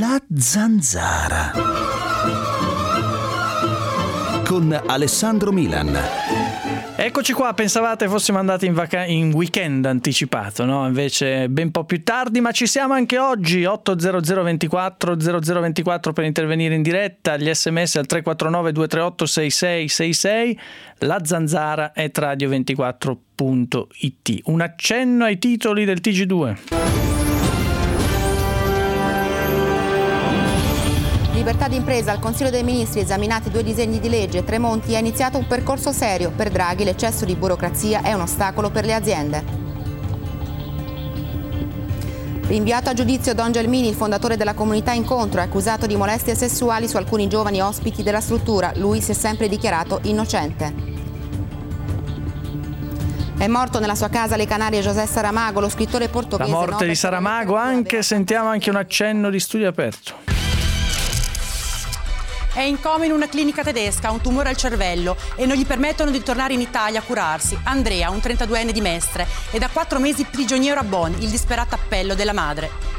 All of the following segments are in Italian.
La Zanzara con Alessandro Milan. Eccoci qua, pensavate fossimo andati in weekend anticipato, no? Invece ben un po' più tardi, ma ci siamo anche oggi, 80024 0024 per intervenire in diretta, gli sms al 349 238 6666, la Zanzara è radio24.it. Un accenno ai titoli del TG2. Libertà d'impresa, al Consiglio dei Ministri esaminati 2 disegni di legge. Tremonti ha iniziato un percorso serio. Per Draghi l'eccesso di burocrazia è un ostacolo per le aziende. Rinviato a giudizio Don Gelmini, il fondatore della comunità Incontro, è accusato di molestie sessuali su alcuni giovani ospiti della struttura. Lui si è sempre dichiarato innocente. È morto nella sua casa alle Canarie José Saramago, lo scrittore portoghese. La morte di Saramago, sentiamo anche un accenno di Studio Aperto. È in coma in una clinica tedesca, ha un tumore al cervello e non gli permettono di tornare in Italia a curarsi. Andrea, un 32enne di Mestre, è da 4 mesi prigioniero a Bonn, il disperato appello della madre.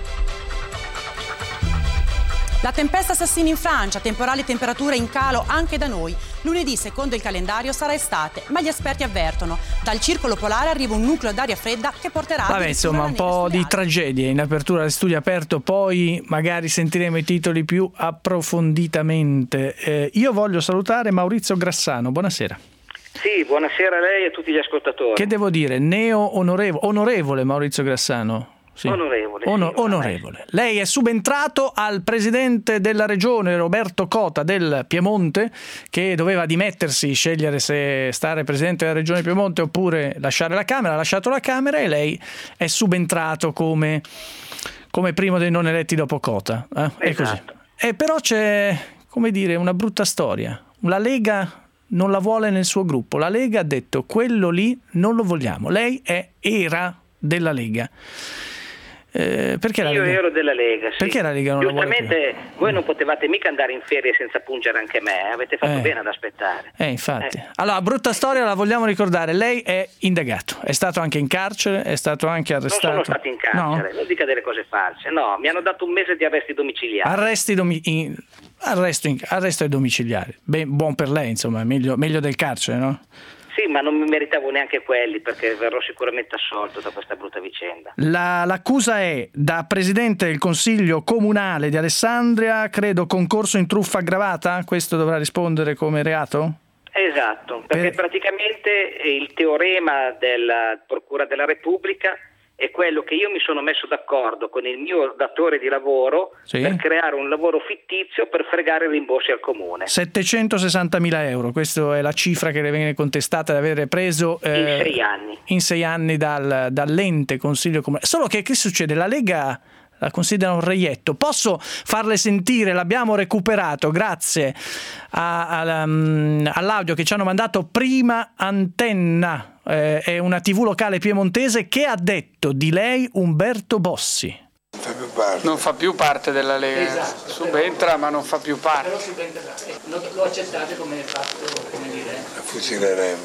La tempesta assassina in Francia, temporali temperature in calo anche da noi. Lunedì, secondo il calendario, sarà estate, ma gli esperti avvertono: dal circolo polare arriva un nucleo d'aria fredda che porterà... Vabbè, insomma, un po' di tragedie in apertura del Studio Aperto, poi magari sentiremo i titoli più approfonditamente. Io voglio salutare Maurizio Grassano, buonasera. Sì, buonasera a lei e a tutti gli ascoltatori. Che devo dire? Onorevole Maurizio Grassano. Sì. Onorevole. Lei è subentrato al presidente della regione Roberto Cota del Piemonte, che doveva dimettersi, scegliere se stare presidente della regione Piemonte oppure lasciare la Camera. Ha lasciato la Camera e lei è subentrato come primo dei non eletti dopo Cota. È così. Però c'è, come dire, una brutta storia. La Lega non la vuole nel suo gruppo. La Lega ha detto: quello lì non lo vogliamo. Lei era della Lega. Perché io ero della Lega, sì. Perché la Lega non la vuole più? Giustamente voi non potevate mica andare in ferie senza pungere anche me, avete fatto bene ad aspettare. Infatti. Allora, brutta storia, la vogliamo ricordare. Lei è indagato, è stato anche in carcere, è stato anche arrestato. Non sono stato in carcere, non dica delle cose false. No, mi hanno dato un mese di arresti domiciliari. Arresto ai domiciliari. Buon per lei, insomma, meglio del carcere, no? Sì, ma non mi meritavo neanche quelli, perché verrò sicuramente assolto da questa brutta vicenda. L'accusa è da presidente del Consiglio Comunale di Alessandria, credo concorso in truffa aggravata? Questo dovrà rispondere come reato? Esatto, perché praticamente il teorema della Procura della Repubblica è quello che io mi sono messo d'accordo con il mio datore di lavoro per creare un lavoro fittizio per fregare i rimborsi al comune. 760.000 euro, questa è la cifra che le viene contestata di avere preso in 6 anni dall'ente Consiglio Comunale. Solo che succede? La Lega la considera un reietto. Posso farle sentire, l'abbiamo recuperato grazie all'audio che ci hanno mandato Prima Antenna, è una TV locale piemontese, che ha detto di lei Umberto Bossi. Non fa più parte della Lega, esatto, subentra ma non fa più parte. Però subentrerà. Lo accettate come fatto, come dire? Lo fucileremo.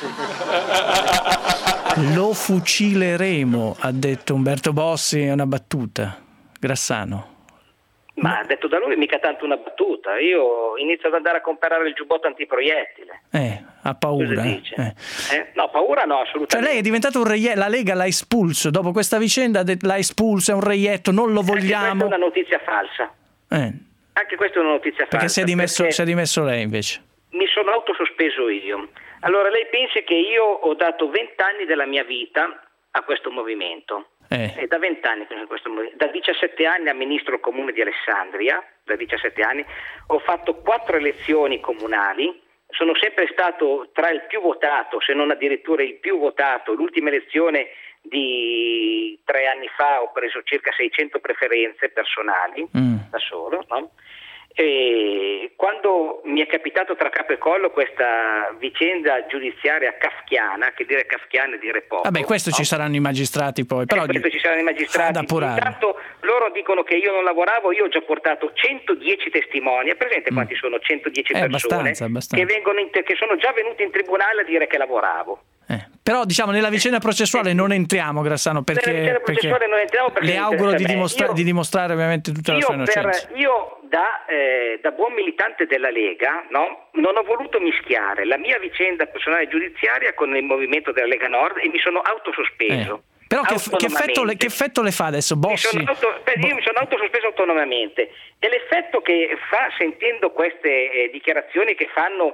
Lo fucileremo, ha detto Umberto Bossi, è una battuta. Grassano. Ma detto da lui mica tanto una battuta. Io inizio ad andare a comprare il giubbotto antiproiettile. Ha paura. Cosa dice? No, paura no, assolutamente. Cioè lei è diventato un reietto, la Lega l'ha espulso, dopo questa vicenda l'ha espulso, è un reietto, non lo vogliamo. Anche questa è una notizia falsa. Anche questa è una notizia falsa. Perché si è dimesso lei invece. Mi sono autosospeso io. Allora lei pensi che io ho dato 20 anni della mia vita a questo movimento. Da 20 anni, da 17 anni amministro il comune di Alessandria, da 17 anni, ho fatto 4 elezioni comunali, sono sempre stato tra il più votato, se non addirittura il più votato. L'ultima elezione di 3 anni fa ho preso circa 600 preferenze personali, da solo, no? E quando mi è capitato tra capo e collo questa vicenda giudiziaria kafkiana, che dire kafkiana è dire poco. Vabbè, questo ci saranno i magistrati poi. Però questo ci saranno i magistrati. Intanto loro dicono che io non lavoravo, io ho già portato 110 testimoni. È presente quanti sono 110 persone abbastanza. Che sono già venute in tribunale a dire che lavoravo. Però diciamo nella vicenda processuale non entriamo, Grassano, perché non entriamo perché le auguro di dimostrare ovviamente tutta la sua innocenza. Io da buon militante della Lega, no, non ho voluto mischiare la mia vicenda personale giudiziaria con il movimento della Lega Nord e mi sono autosospeso. Però che effetto le fa adesso Bossi? Io mi sono autosospeso autonomamente e l'effetto che fa sentendo queste dichiarazioni che fanno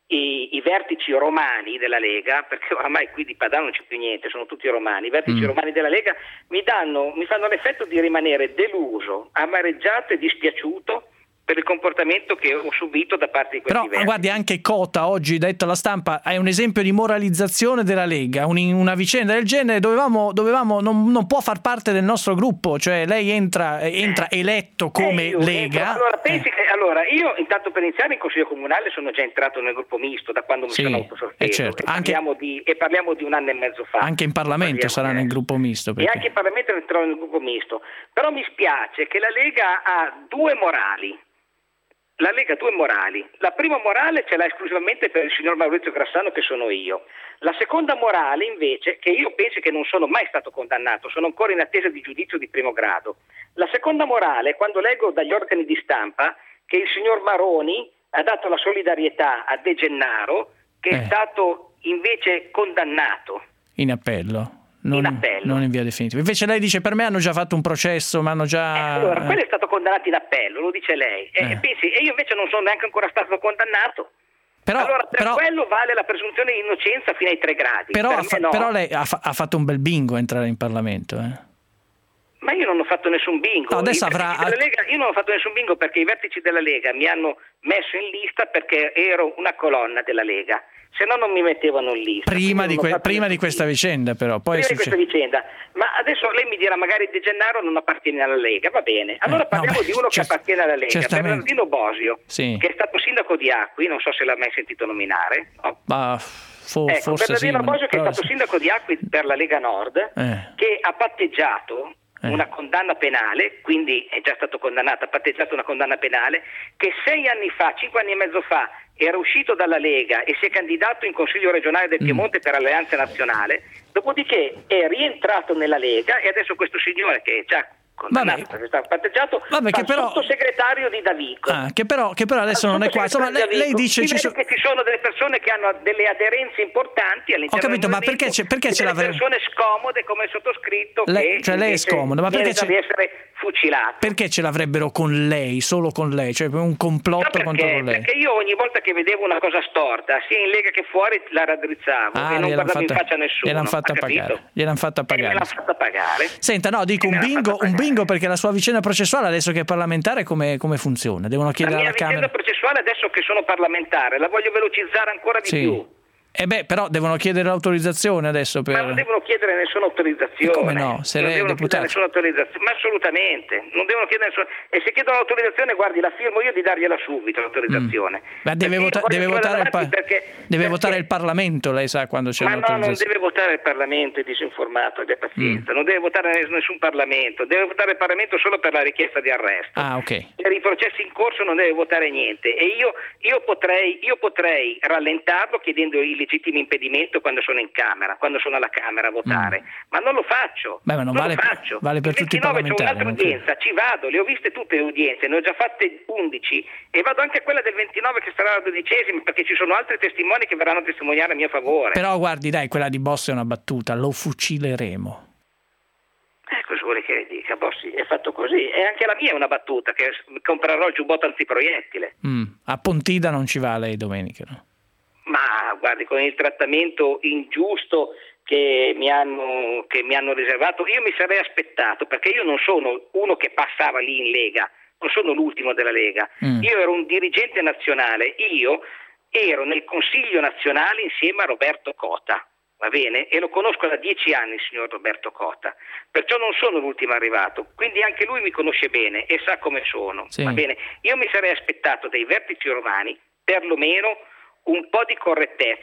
i vertici romani della Lega, perché oramai qui di Padano non c'è più niente, sono tutti romani, i vertici romani della Lega mi fanno l'effetto di rimanere deluso, amareggiato e dispiaciuto per il comportamento che ho subito da parte di questi vertici. Guardi, anche Cota oggi detto alla stampa è un esempio di moralizzazione della Lega, una vicenda del genere non può far parte del nostro gruppo, cioè lei entra eletto come Lega. Allora io intanto per iniziare in Consiglio Comunale sono già entrato nel gruppo misto da quando mi sono autosospeso, certo. Parliamo di un anno e mezzo fa. Anche in Parlamento sarà nel gruppo misto. E anche in Parlamento entrerò nel gruppo misto, però mi spiace che la Lega ha due morali. La Lega ha due morali. La prima morale ce l'ha esclusivamente per il signor Maurizio Grassano, che sono io. La seconda morale, invece, che io penso che non sono mai stato condannato, sono ancora in attesa di giudizio di primo grado. La seconda morale, quando leggo dagli organi di stampa che il signor Maroni ha dato la solidarietà a De Gennaro, che è stato invece condannato. In appello. Non in via definitiva. Invece lei dice per me hanno già fatto un processo, ma hanno già... Allora, quello è stato condannato in appello, lo dice lei. Pensi, e io invece non sono neanche ancora stato condannato. Allora quello vale la presunzione di innocenza fino ai 3 gradi. Però lei ha fatto un bel bingo a entrare in Parlamento, Ma io non ho fatto nessun bingo. No, adesso io non ho fatto nessun bingo perché i vertici della Lega mi hanno messo in lista perché ero una colonna della Lega. Se no non mi mettevano in lista. Prima di questa vicenda, però. Poi di questa vicenda. Ma adesso lei mi dirà magari De Gennaro non appartiene alla Lega, va bene. Allora parliamo di uno che appartiene alla Lega, Bernardino Bosio, che è stato sindaco di Acqui, non so se l'ha mai sentito nominare. No. Forse Bernardino Bosio che è stato sindaco di Acqui per la Lega Nord, che ha patteggiato una condanna penale, quindi è già stato condannato, ha patteggiato una condanna penale, che 5 anni e mezzo fa, era uscito dalla Lega e si è candidato in Consiglio regionale del Piemonte per Alleanza Nazionale, dopodiché è rientrato nella Lega e adesso questo signore che è già condannato perché stava patteggiato, sottosegretario di Davico. Che però adesso non è qua. Insomma, lei dice che ci sono delle persone che hanno delle aderenze importanti all'interno del movimento. Ma perché ce l'avrebbe? Persone scomode come il sottoscritto lei è scomodo, ma perché deve essere fucilato? Perché ce l'avrebbero con lei, solo con lei, cioè un complotto contro lei? Perché io ogni volta che vedevo una cosa storta, sia in Lega che fuori, la raddrizzavo e non guardavo in faccia a nessuno. Gliel'hanno fatta pagare. Me l'hanno fatta pagare. Senta, no, dico un bingo perché la sua vicenda processuale adesso che è parlamentare come funziona? Devono chiedere alla Camera. La mia vicenda processuale adesso che sono parlamentare la voglio velocizzare ancora di più. Però devono chiedere l'autorizzazione adesso per... Ma non devono chiedere nessuna autorizzazione. Come no? Se lei è deputato. Nessuna autorizzazione, ma assolutamente. Non devono chiedere nessuna... E se chiedono l'autorizzazione, guardi, la firmo io di dargliela subito l'autorizzazione. Ma deve votare il Parlamento, lei sa quando c'è un'autorizzazione. Ma no, non deve votare il Parlamento, è disinformato, abbia pazienza. Non deve votare nessun Parlamento, deve votare il Parlamento solo per la richiesta di arresto. Ok. Per i processi in corso non deve votare niente. E io potrei rallentarlo chiedendo il legittimo impedimento quando sono in Camera, quando sono alla Camera a votare, ma non lo faccio. Ma non vale, lo faccio. Vale per tutti i parlamentari. C'è un'altra udienza, ci vado, le ho viste tutte le udienze, ne ho già fatte 11 e vado anche a quella del 29 che sarà la 12ª perché ci sono altri testimoni che verranno a testimoniare a mio favore. Però guardi, dai, quella di Bossi è una battuta, lo fucileremo. Cosa vuole che dica? Bossi è fatto così, e anche la mia è una battuta, che comprerò il giubbotto antiproiettile. A Pontida non ci va lei domenica, no? Ma guardi, con il trattamento ingiusto che mi hanno riservato, io mi sarei aspettato, perché io non sono uno che passava lì in Lega, non sono l'ultimo della Lega, io ero un dirigente nazionale, io ero nel Consiglio nazionale insieme a Roberto Cota, va bene? E lo conosco da 10 anni il signor Roberto Cota, perciò non sono l'ultimo arrivato, quindi anche lui mi conosce bene e sa come sono, va bene? Io mi sarei aspettato dai vertici romani perlomeno un po' di correttezza,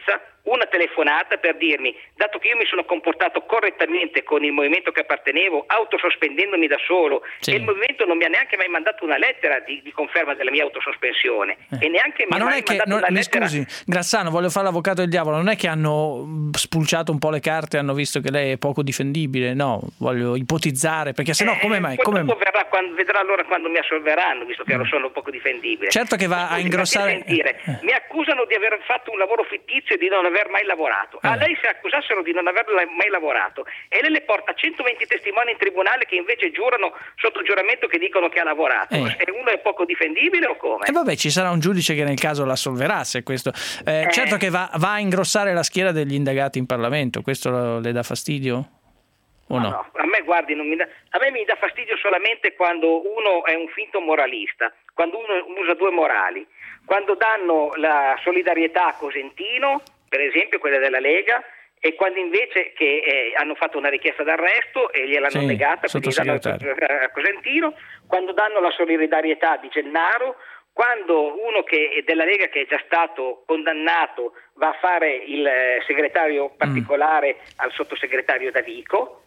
una telefonata per dirmi, dato che io mi sono comportato correttamente con il movimento che appartenevo, autosospendendomi da solo, e il movimento non mi ha neanche mai mandato una lettera di conferma della mia autosospensione, e neanche ma non è che mi scusi Grassano, voglio fare l'avvocato del diavolo, non è che hanno spulciato un po' le carte e hanno visto che lei è poco difendibile, no, voglio ipotizzare, perché sennò come mai? Vedrà allora quando mi assolveranno, visto che sono poco difendibile. Certo che va a ingrossare. Mi accusano di aver fatto un lavoro fittizio e di non aver mai lavorato. A lei se accusassero di non aver mai lavorato e lei le porta 120 testimoni in tribunale che invece giurano sotto giuramento che dicono che ha lavorato, e uno è poco difendibile o come? Vabbè, ci sarà un giudice che nel caso l'assolverà se questo. Certo che va a ingrossare la schiera degli indagati in Parlamento, questo le dà fastidio? O no? No, a me guardi, a me mi dà fastidio solamente quando uno è un finto moralista, quando uno usa due morali, quando danno la solidarietà a Cosentino, per esempio quella della Lega, e quando invece che hanno fatto una richiesta d'arresto e gliel'hanno negata, quindi danno a Cosentino, quando danno la solidarietà di Gennaro, quando uno che è della Lega che è già stato condannato va a fare il segretario particolare al sottosegretario Davico,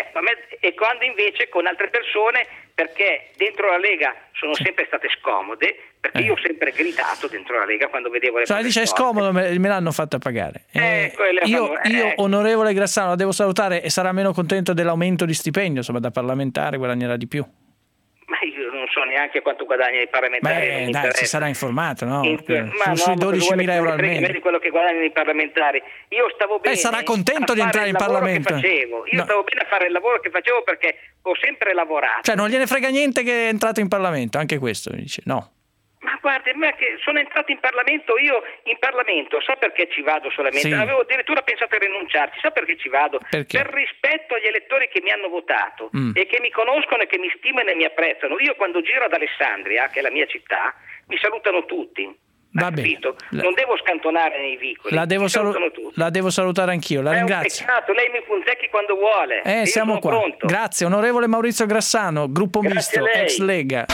e quando invece con altre persone, perché dentro la Lega sono sempre state scomode, perché io ho sempre gridato dentro la Lega quando vedevo le cose. Dice è scomodo, me l'hanno fatta pagare. Io onorevole Grassano, la devo salutare, e sarà meno contento dell'aumento di stipendio, insomma, da parlamentare guadagnerà di più. Ma io non so neanche quanto guadagnano i parlamentari. Dai, si sarà informato, no? Sui 12.000 euro al mese. Di quello che guadagnano i parlamentari. Io stavo bene. Sarà contento di entrare in Parlamento. Stavo bene a fare il lavoro che facevo perché ho sempre lavorato. Cioè non gliene frega niente che è entrato in Parlamento, anche questo mi dice, no. Ma guardi, che sono entrato in Parlamento, sa perché ci vado solamente? Sì. Avevo addirittura pensato a rinunciarci, sa perché ci vado? Perché? Per rispetto agli elettori che mi hanno votato e che mi conoscono e che mi stimano e mi apprezzano. Io quando giro ad Alessandria, che è la mia città, mi salutano tutti. Va bene. Non devo scantonare nei vicoli. La devo salutare anch'io, la ringrazio. È un peccato, lei mi punzecchi quando vuole. Siamo qua. Pronto. Grazie, onorevole Maurizio Grassano, gruppo misto, ex Lega.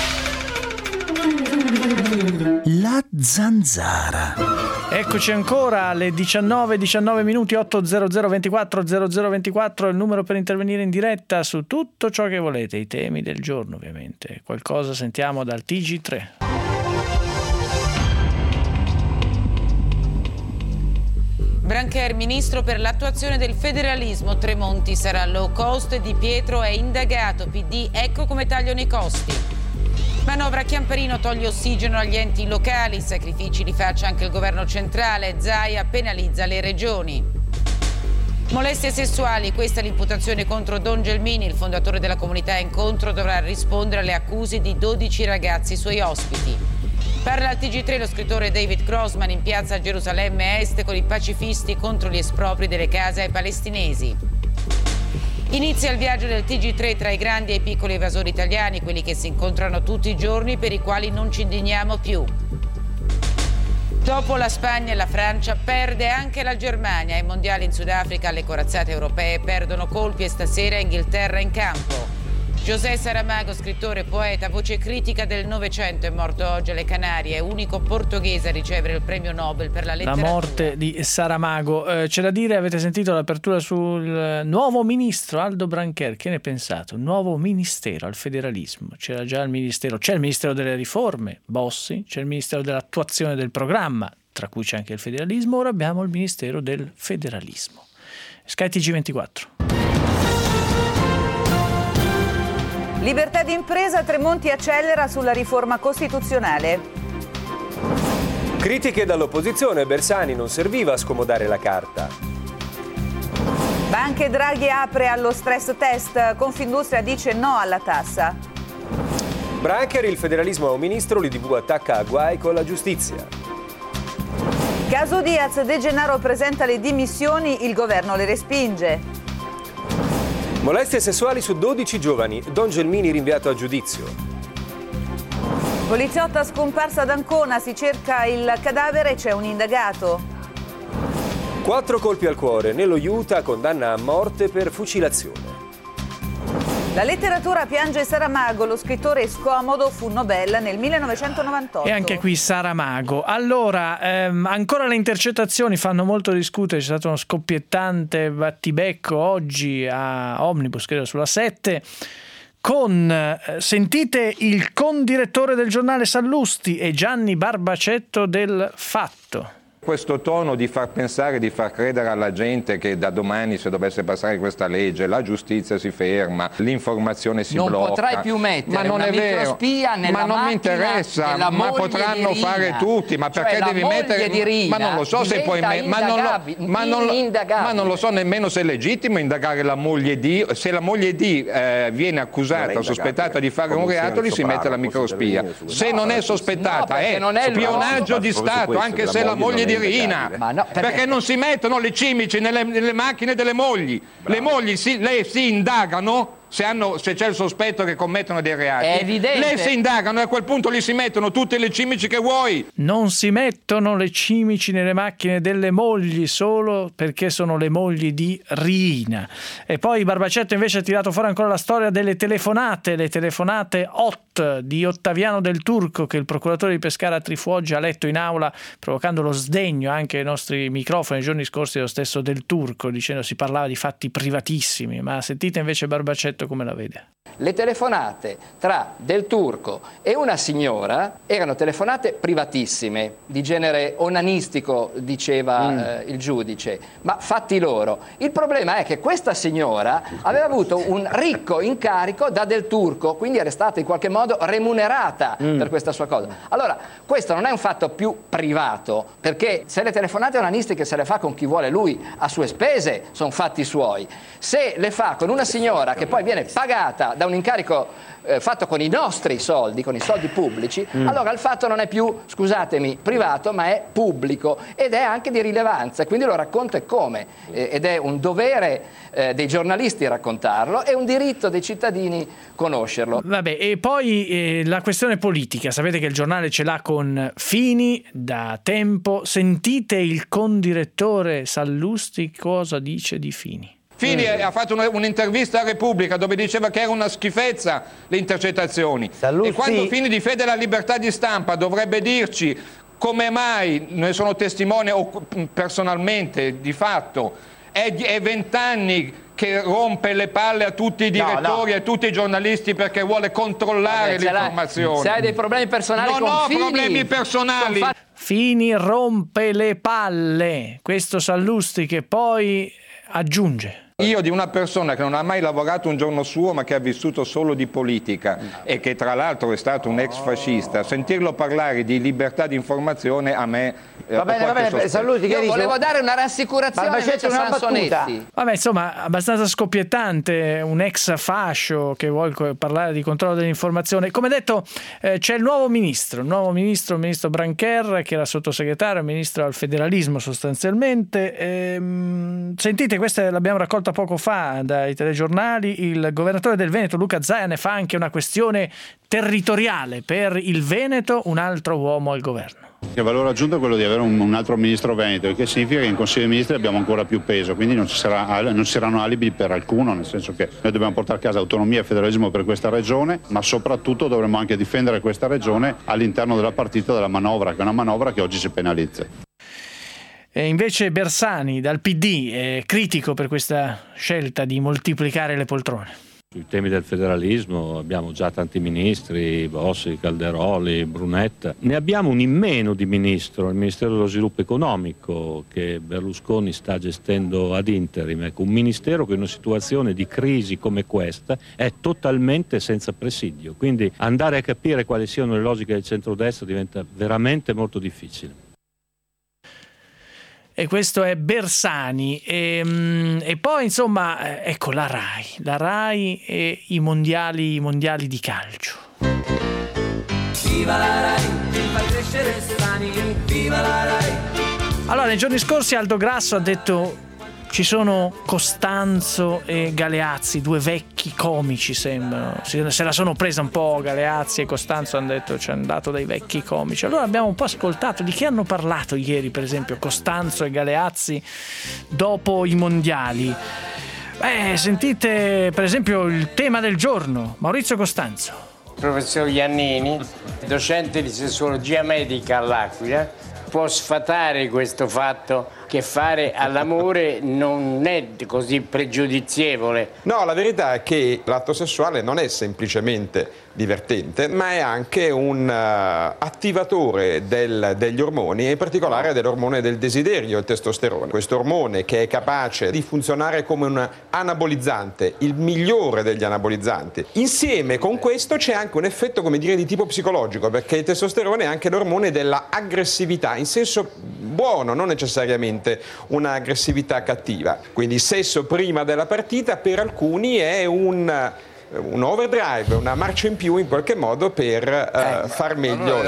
La Zanzara. Eccoci ancora alle 19 minuti, 800 24 0024 il numero per intervenire in diretta su tutto ciò che volete, i temi del giorno ovviamente. Qualcosa sentiamo dal TG3. Brancher, ministro per l'attuazione del federalismo, Tremonti sarà low cost, Di Pietro è indagato, PD, ecco come tagliano i costi. Manovra Chiamparino toglie ossigeno agli enti locali, sacrifici li faccia anche il governo centrale, Zaia penalizza le regioni. Molestie sessuali, questa è l'imputazione contro Don Gelmini, il fondatore della comunità Incontro dovrà rispondere alle accuse di 12 ragazzi suoi ospiti. Parla al TG3 lo scrittore David Grossman in piazza Gerusalemme Est con i pacifisti contro gli espropri delle case ai palestinesi. Inizia il viaggio del TG3 tra i grandi e i piccoli evasori italiani, quelli che si incontrano tutti i giorni, per i quali non ci indigniamo più. Dopo la Spagna e la Francia perde anche la Germania. Ai mondiali in Sudafrica le corazzate europee perdono colpi e stasera Inghilterra in campo. José Saramago, scrittore, poeta, voce critica del Novecento, è morto oggi alle Canarie, è unico portoghese a ricevere il premio Nobel per la letteratura. La morte di Saramago. C'è da dire, avete sentito l'apertura sul nuovo ministro Aldo Brancher, che ne è pensato? Un nuovo ministero al federalismo. C'era già il ministero, c'è il ministero delle riforme, Bossi, c'è il ministero dell'attuazione del programma, tra cui c'è anche il federalismo, ora abbiamo il ministero del federalismo. Sky TG24. Libertà di impresa, Tremonti accelera sulla riforma costituzionale. Critiche dall'opposizione, Bersani non serviva a scomodare la carta. Banche Draghi apre allo stress test, Confindustria dice no alla tassa. Brancher, il federalismo a un ministro, l'IDV attacca a guai con la giustizia. Caso Diaz, De Gennaro presenta le dimissioni, il governo le respinge. Molestie sessuali su 12 giovani, Don Gelmini rinviato a giudizio. Poliziotta scomparsa ad Ancona, si cerca il cadavere e c'è un indagato. 4 colpi al cuore, Nello Iuta condanna a morte per fucilazione. La letteratura piange Saramago, lo scrittore scomodo fu Nobel nel 1998. E anche qui Saramago. Allora, ancora le intercettazioni fanno molto discutere, c'è stato uno scoppiettante battibecco oggi a Omnibus, credo sulla 7, con, sentite, il condirettore del giornale Sallusti e Gianni Barbacetto del Fatto. Questo tono di far pensare, di far credere alla gente che da domani, se dovesse passare questa legge, la giustizia si ferma, l'informazione si blocca. Non potrai più mettere ma non una è microspia nella ma non mi macchina interessa, della ma moglie potranno di Rina. fare tutti, ma Cioè, perché devi mettere di Rina ma non lo so se puoi ma non lo so nemmeno se è legittimo indagare la moglie di, se la moglie di viene accusata o sospettata di fare un reato, gli si mette la microspia. Se non è sospettata è spionaggio di Stato, anche se la moglie di Rina. Perché non si mettono le cimici nelle macchine delle mogli. Le mogli le si indagano se c'è il sospetto che commettono dei reati. È evidente. Le si indagano e a quel punto gli si mettono tutte le cimici che vuoi. Non si mettono le cimici nelle macchine delle mogli solo perché sono le mogli di Rina. E poi Barbacetto invece ha tirato fuori ancora la storia delle telefonate, le telefonate hot di Ottaviano Del Turco, che il procuratore di Pescara Trifuoggi ha letto in aula, provocando lo sdegno anche ai nostri microfoni nei giorni scorsi dello stesso Del Turco, dicendo si parlava di fatti privatissimi. Ma sentite invece Barbacetto come la vede. Le telefonate tra Del Turco e una signora erano telefonate privatissime, di genere onanistico, diceva il giudice, ma fatti loro. Il problema è che questa signora aveva avuto un ricco incarico da Del Turco, quindi era stata in qualche modo remunerata per questa sua cosa. Allora, questo non è un fatto più privato, perché se le telefonate onanistiche se le fa con chi vuole lui a sue spese, sono fatti suoi. Se le fa con una signora che poi viene pagata da un incarico fatto con i nostri soldi, con i soldi pubblici, allora il fatto non è più, scusatemi, privato, ma è pubblico ed è anche di rilevanza, quindi lo racconto e come, ed è un dovere dei giornalisti raccontarlo e un diritto dei cittadini conoscerlo. Vabbè, e poi la questione politica, sapete che il giornale ce l'ha con Fini da tempo, sentite il condirettore Sallusti cosa dice di Fini. Fini ha fatto un'intervista a Repubblica dove diceva che era una schifezza le intercettazioni. E quando Fini difende la libertà di stampa dovrebbe dirci come mai, ne sono testimone personalmente, di fatto, è 20 anni che rompe le palle a tutti i direttori e a tutti i giornalisti perché vuole controllare l'informazione. Se hai dei problemi personali non con ho Fini, problemi personali. Fini rompe le palle, questo Sallusti che poi aggiunge. Io di una persona che non ha mai lavorato un giorno suo ma che ha vissuto solo di politica e che tra l'altro è stato un ex fascista, sentirlo parlare di libertà di informazione a me va bene, Sallusti, io volevo dare una rassicurazione invece a Sansonetti. Vabbè, insomma, abbastanza scoppiettante, un ex fascio che vuole parlare di controllo dell'informazione. Come detto, c'è il nuovo ministro, il ministro Brancher, che era sottosegretario, ministro al federalismo sostanzialmente. Sentite, questa l'abbiamo raccolta poco fa dai telegiornali, il governatore del Veneto Luca Zaia ne fa anche una questione territoriale, per il Veneto un altro uomo al governo. Il valore aggiunto è quello di avere un altro ministro veneto, il che significa che in Consiglio dei Ministri abbiamo ancora più peso, quindi non ci saranno alibi per alcuno, nel senso che noi dobbiamo portare a casa autonomia e federalismo per questa regione, ma soprattutto dovremo anche difendere questa regione all'interno della partita della manovra, che è una manovra che oggi si penalizza. E invece Bersani dal PD è critico per questa scelta di moltiplicare le poltrone. Sui temi del federalismo abbiamo già tanti ministri, Bossi, Calderoli, Brunetta. Ne abbiamo un in meno di ministro, il Ministero dello Sviluppo Economico, che Berlusconi sta gestendo ad interim. Ecco, un ministero che in una situazione di crisi come questa è totalmente senza presidio. Quindi andare a capire quali siano le logiche del centrodestra diventa veramente molto difficile. E questo è Bersani. E poi insomma, ecco la RAI e i mondiali di calcio. Viva la RAI, fa crescere Sani, viva la RAI. Allora, nei giorni scorsi Aldo Grasso ha detto: ci sono Costanzo e Galeazzi, due vecchi comici sembrano, se la sono presa un po' Galeazzi e Costanzo, hanno detto ci hanno dato dei vecchi comici. Allora abbiamo un po' ascoltato di che hanno parlato ieri, per esempio Costanzo e Galeazzi dopo i mondiali. Sentite per esempio il tema del giorno, Maurizio Costanzo. Professor Iannini, docente di sessuologia medica all'Aquila, può sfatare questo fatto che fare all'amore non è così pregiudizievole. No, la verità è che l'atto sessuale non è semplicemente divertente, ma è anche un attivatore degli ormoni, e in particolare dell'ormone del desiderio, il testosterone. Questo ormone che è capace di funzionare come un anabolizzante, il migliore degli anabolizzanti. Insieme con questo c'è anche un effetto, come dire, di tipo psicologico, perché il testosterone è anche l'ormone della aggressività, in senso buono, non necessariamente un'aggressività cattiva. Quindi sesso prima della partita per alcuni è un overdrive, una marcia in più in qualche modo per far meglio.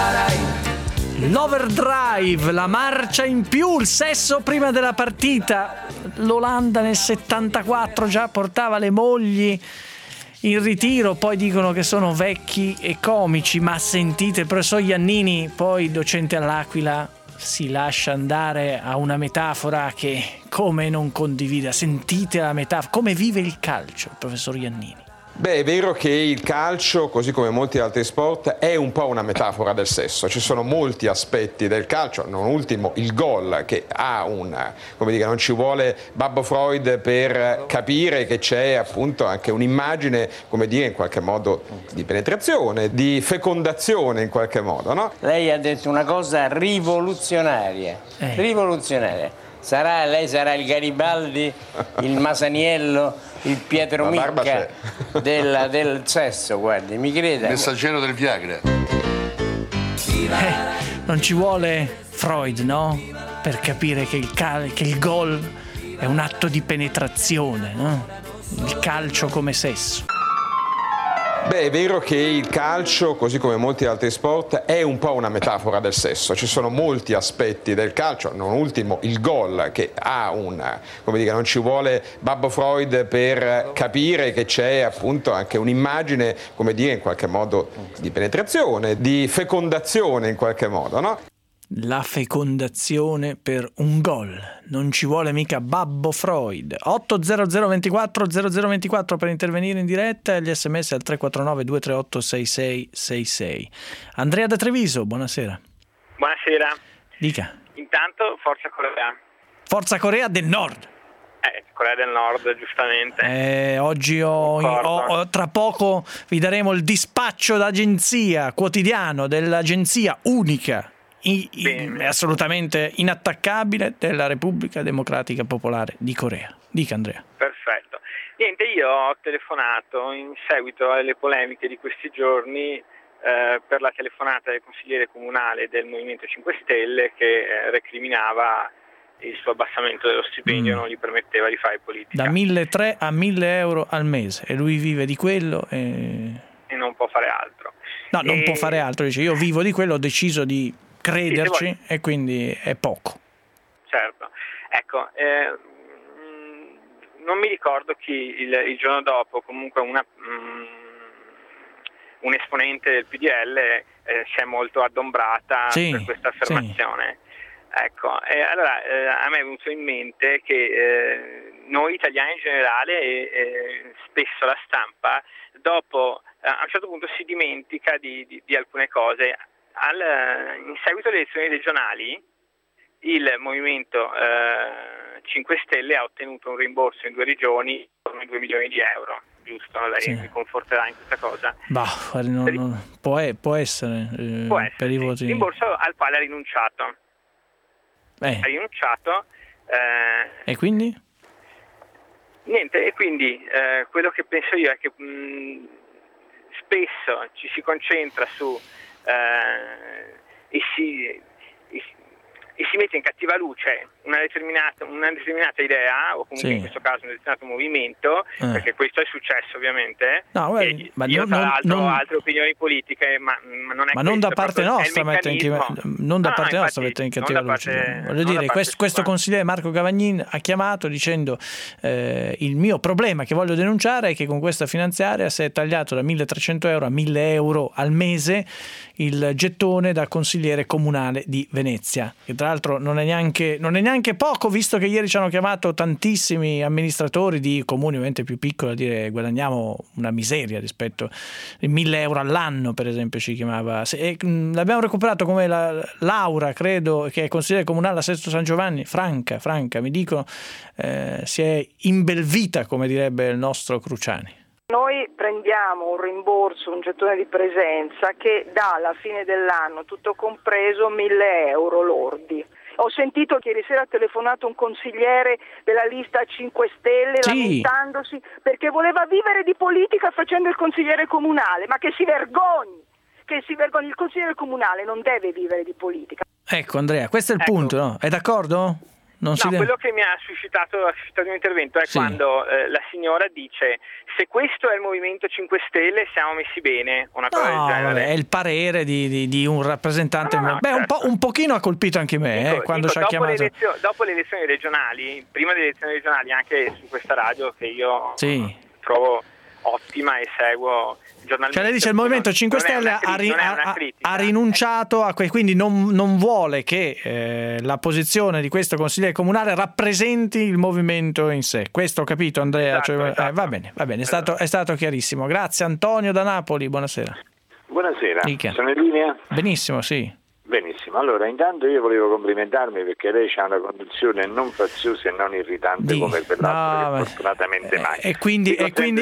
L'overdrive, la marcia in più, il sesso prima della partita. L'Olanda nel 74 già portava le mogli in ritiro, poi dicono che sono vecchi e comici, ma sentite il professor Iannini, poi docente all'Aquila, si lascia andare a una metafora che come non condivida. Sentite la metafora, come vive il calcio il professor Iannini. Beh, è vero che il calcio, così come molti altri sport, è un po' una metafora del sesso. Ci sono molti aspetti del calcio, non ultimo il gol, che ha non ci vuole Babbo Freud per capire che c'è appunto anche un'immagine, come dire, in qualche modo di penetrazione, di fecondazione in qualche modo, no? Lei ha detto una cosa rivoluzionaria, rivoluzionaria. Lei sarà il Garibaldi, il Masaniello, il Pietro Micca del sesso, guardi, mi creda. Il messaggero del Viagra. Non ci vuole Freud, no? Per capire che il gol è un atto di penetrazione, no? Il calcio come sesso. Beh, è vero che il calcio, così come molti altri sport, è un po' una metafora del sesso. Ci sono molti aspetti del calcio, non ultimo il gol, che ha non ci vuole Babbo Freud per capire che c'è appunto anche un'immagine, come dire, in qualche modo di penetrazione, di fecondazione in qualche modo, no? La fecondazione per un gol. Non ci vuole mica Babbo Freud. 800 24 0024 per intervenire in diretta e gli sms al 349 238 6666. Andrea da Treviso, buonasera. Buonasera. Dica. Intanto Forza Corea. Forza Corea del Nord. Corea del Nord, giustamente. Oggi tra poco vi daremo il dispaccio d'agenzia quotidiano dell'agenzia unica, assolutamente inattaccabile, della Repubblica Democratica Popolare di Corea. Dica, Andrea. Perfetto. Niente, io ho telefonato in seguito alle polemiche di questi giorni per la telefonata del consigliere comunale del Movimento 5 Stelle che recriminava il suo abbassamento dello stipendio, non gli permetteva di fare politica. Da 1.300 a 1.000 euro al mese, e lui vive di quello e non può fare altro. No, non può fare altro, dice io vivo di quello, ho deciso di crederci e quindi è poco. Certo, ecco, non mi ricordo chi il giorno dopo, comunque un esponente del PDL si è molto adombrata per questa affermazione. Sì. Ecco, allora a me è venuto in mente che noi italiani in generale e spesso la stampa dopo a un certo punto si dimentica di alcune cose. In seguito alle elezioni regionali il Movimento 5 Stelle ha ottenuto un rimborso in 2 regioni di 2 milioni di euro, giusto? Lei mi conforterà in questa cosa? Può essere per i voti. Rimborso al quale ha rinunciato. Ha rinunciato. E quindi? Niente, e quindi quello che penso io è che spesso ci si concentra su e si mette in cattiva luce una determinata idea, o comunque in questo caso un determinato movimento, perché questo è successo ovviamente. No, ma io tra l'altro ho altre opinioni politiche, ma non è non da parte nostra mette in cattiva luce. Voglio dire, questo consigliere Marco Cavagnin ha chiamato dicendo il mio problema che voglio denunciare è che con questa finanziaria si è tagliato da 1.300 euro a 1.000 euro al mese il gettone da consigliere comunale di Venezia, che tra l'altro non è neanche poco, visto che ieri ci hanno chiamato tantissimi amministratori di comuni ovviamente più piccoli a dire guadagniamo una miseria rispetto ai 1.000 euro all'anno, per esempio, ci chiamava. L'abbiamo recuperato come Laura, credo, che è consigliere comunale a Sesto San Giovanni. Franca, mi dicono, si è imbelvita, come direbbe il nostro Cruciani. Noi prendiamo un rimborso, un gettone di presenza che dà alla fine dell'anno, tutto compreso, 1.000 euro lordi. Ho sentito che ieri sera ha telefonato un consigliere della lista 5 Stelle lamentandosi perché voleva vivere di politica facendo il consigliere comunale, ma che si vergogni, il consigliere comunale non deve vivere di politica. Ecco Andrea, questo è il punto, no? È d'accordo? Quello che mi ha suscitato il mio intervento è quando la signora dice se questo è il Movimento 5 Stelle siamo messi bene, una cosa del genere. È il parere di un rappresentante. Un pochino ha colpito anche me quando ci ha chiamato. Dopo le elezioni regionali, prima delle elezioni regionali, anche su questa radio che io trovo ottima e seguo giornalmente. Cioè lei dice il Movimento 5 Stelle ha rinunciato a quindi non vuole che la posizione di questo consigliere comunale rappresenti il movimento in sé. Questo ho capito, Andrea. Esatto. Va bene, è stato chiarissimo. Grazie. Antonio da Napoli, buonasera. Buonasera, Dica. Sono in linea? Benissimo, sì. Benissimo, allora intanto io volevo complimentarmi perché lei ha una condizione non faziosa e non irritante come quell'altro, che fortunatamente mai. E quindi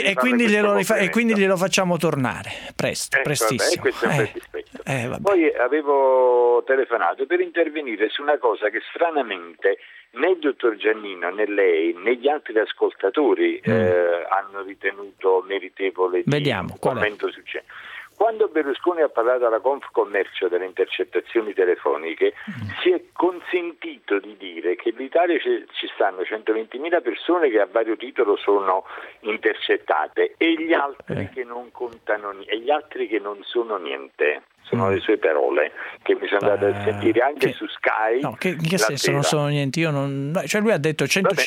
glielo facciamo tornare prestissimo. Questo è un bel dispetto. Poi avevo telefonato per intervenire su una cosa che stranamente né il dottor Giannino né lei né gli altri ascoltatori hanno ritenuto meritevole di un commento su ciò. Quando Berlusconi ha parlato alla Confcommercio delle intercettazioni telefoniche, si è consentito di dire che in Italia ci stanno 120.000 persone che a vario titolo sono intercettate e gli altri che non contano e gli altri che non sono niente. Sono le sue parole che mi sono andate a sentire anche su Sky. No, che senso non sono niente? Io non, cioè lui ha detto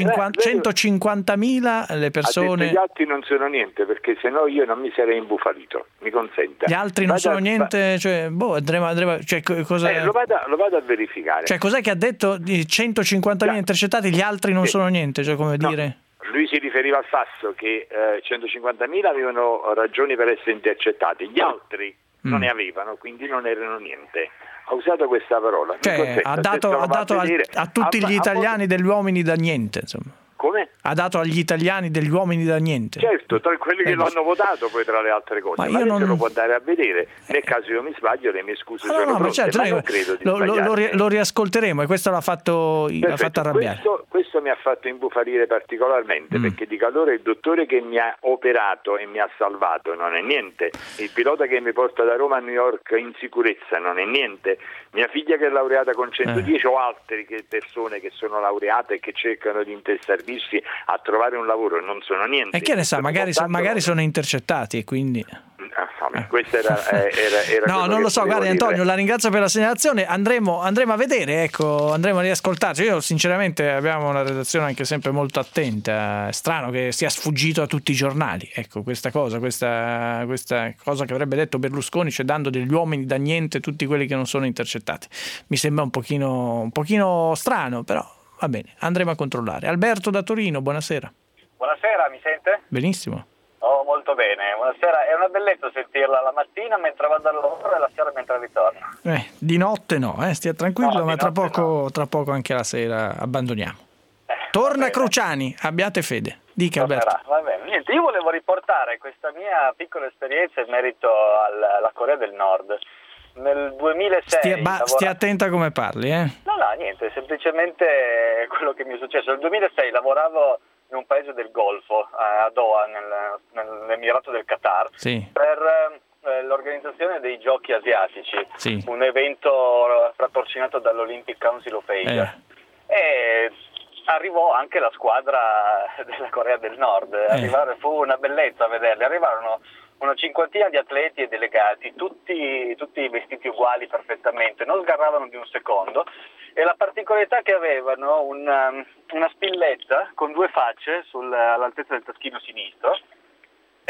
150.000 le persone. Gli altri non sono niente, perché se no io non mi sarei imbufalito. Mi consenta. Gli altri non sono niente, cioè andremo, cioè, cosa... lo vado a verificare. Cioè cos'è che ha detto di 150.000 intercettati, gli altri non sono niente, cioè come dire? Lui si riferiva al fatto che 150.000 avevano ragioni per essere intercettati, gli altri non ne avevano, quindi non erano niente. Ha usato questa parola. Cioè, ha dato a tutti gli italiani degli uomini da niente, insomma. Come? Ha dato agli italiani degli uomini da niente. Certo, tra quelli che lo hanno votato, poi tra le altre cose. Ma io lo può andare a vedere. Nel caso io mi sbaglio, le mie scuse sono pronte, certo, ma non credo di lo riascolteremo e questo l'ha fatto arrabbiare. Questo mi ha fatto imbufarire particolarmente, perché dico allora il dottore che mi ha operato e mi ha salvato non è niente, il pilota che mi porta da Roma a New York in sicurezza non è niente, mia figlia che è laureata con 110 o altre persone che sono laureate e che cercano di intestarvi a trovare un lavoro non sono niente. E che ne sa, magari sono intercettati e quindi questo era no, non lo so, guardi Antonio, la ringrazio per la segnalazione, andremo a vedere, andremo a riascoltarci. Io sinceramente abbiamo una redazione anche sempre molto attenta, è strano che sia sfuggito a tutti i giornali, questa cosa che avrebbe detto Berlusconi, cioè dando degli uomini da niente tutti quelli che non sono intercettati, mi sembra un pochino strano, però va bene, andremo a controllare. Alberto da Torino, buonasera. Buonasera, mi sente? Benissimo. Oh, molto bene, buonasera. È una bellezza sentirla la mattina mentre vado al lavoro e la sera mentre ritorno. Di notte no, stia tranquillo, ma tra poco anche la sera abbandoniamo. Torna Cruciani, abbiate fede. Dica Alberto. Va bene, niente, io volevo riportare questa mia piccola esperienza in merito alla Corea del Nord. Nel 2006 stia attenta come parli, No, niente, semplicemente quello che mi è successo. Nel 2006 lavoravo in un paese del Golfo, a Doha, nell'Emirato del Qatar, per l'organizzazione dei Giochi Asiatici, un evento patrocinato dall'Olympic Council of Asia. E arrivò anche la squadra della Corea del Nord. Fu una bellezza vederli. Arrivarono una cinquantina di atleti e delegati, tutti vestiti uguali perfettamente, non sgarravano di un secondo, e la particolarità che avevano una spilletta con due facce all'altezza del taschino sinistro,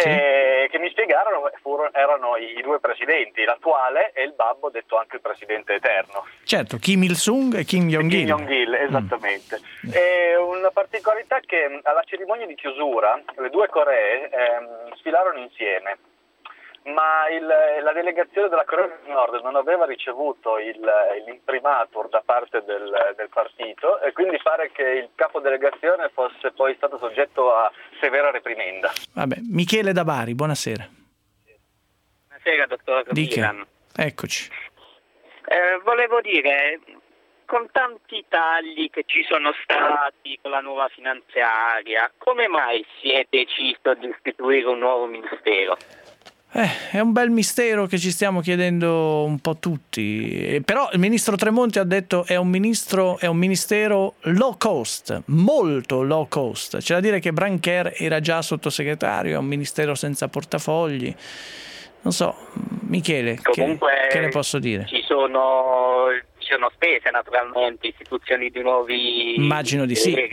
che mi spiegarono erano i due presidenti, l'attuale e il babbo, detto anche il presidente eterno. Certo, Kim Il-sung e Kim Jong-il. Kim Jong-il, esattamente. E una particolarità è che alla cerimonia di chiusura le due Coree sfilarono insieme, ma la delegazione della Corea del Nord non aveva ricevuto l'imprimatur da parte del partito, e quindi pare che il capo delegazione fosse poi stato soggetto a severa reprimenda. Vabbè, Michele da Bari, buonasera. Buonasera, dottor Milan. Eccoci. Volevo dire, con tanti tagli che ci sono stati con la nuova finanziaria, come mai si è deciso di istituire un nuovo ministero? È un bel mistero che ci stiamo chiedendo un po' tutti, però il ministro Tremonti ha detto è un ministero low cost, molto low cost. C'è da dire che Brancher era già sottosegretario, è un ministero senza portafogli. Non so, Michele, comunque, che ne posso dire? Ci sono spese naturalmente, istituzioni di nuovi... Immagino di sì,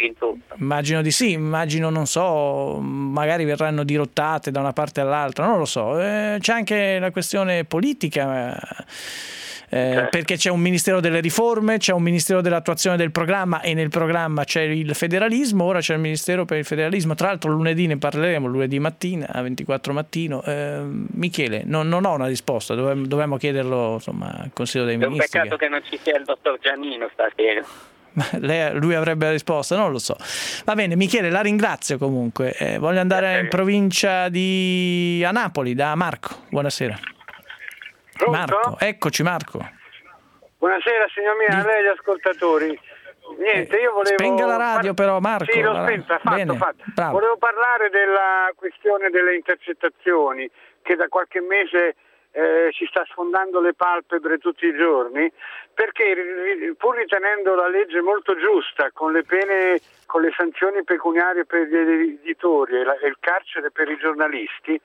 non so, magari verranno dirottate da una parte all'altra, non lo so. C'è anche la questione politica, perché c'è un ministero delle riforme, c'è un ministero dell'attuazione del programma, e nel programma c'è il federalismo, ora c'è il ministero per il federalismo. Tra l'altro lunedì ne parleremo, lunedì mattina a 24 mattino. Michele, non ho una risposta, dovremmo chiederlo, insomma, al Consiglio dei Ministri. È un peccato che non ci sia il dottor Giannino stasera. Lui avrebbe la risposta, non lo so. Va bene, Michele, la ringrazio comunque. Voglio andare in provincia a Napoli, da Marco. Buonasera. Pronto? Marco, eccoci Marco. Buonasera signor Milan, lei e gli ascoltatori. Niente, io volevo... Spenga la radio però, Marco. Sì, l'ho spenta, fatto. Volevo parlare della questione delle intercettazioni, che da qualche mese ci sta sfondando le palpebre tutti i giorni, perché pur ritenendo la legge molto giusta, con le pene, con le sanzioni pecuniarie per gli editori e il carcere per i giornalisti,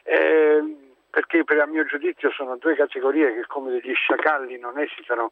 perché a mio giudizio sono due categorie che, come degli sciacalli, non esitano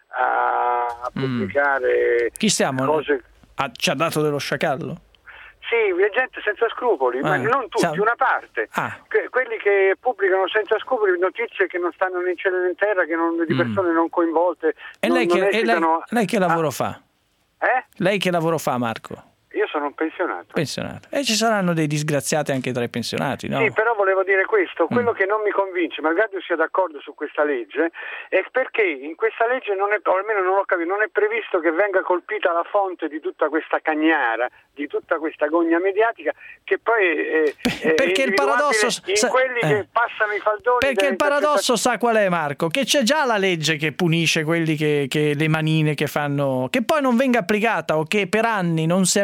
a pubblicare Chi siamo? cose... Ci ha dato dello sciacallo? Sì, gente senza scrupoli, ma non tutti, una parte. Quelli che pubblicano senza scrupoli notizie che non stanno né in cielo né in terra, di persone non coinvolte. E lei che lavoro fa? Lei che lavoro fa, Marco? Io sono un pensionato. E ci saranno dei disgraziati anche tra i pensionati, no? Sì, però volevo dire questo, quello che non mi convince, malgrado io sia d'accordo su questa legge, è perché in questa legge non è, o almeno non ho capito, non è previsto che venga colpita la fonte di tutta questa cagnara, di tutta questa gogna mediatica, che poi è perché il paradosso in quelli che passano i faldoni. Perché il paradosso sa qual è, Marco? Che c'è già la legge che punisce quelli che le manine che fanno, che poi non venga applicata, o che per anni non si è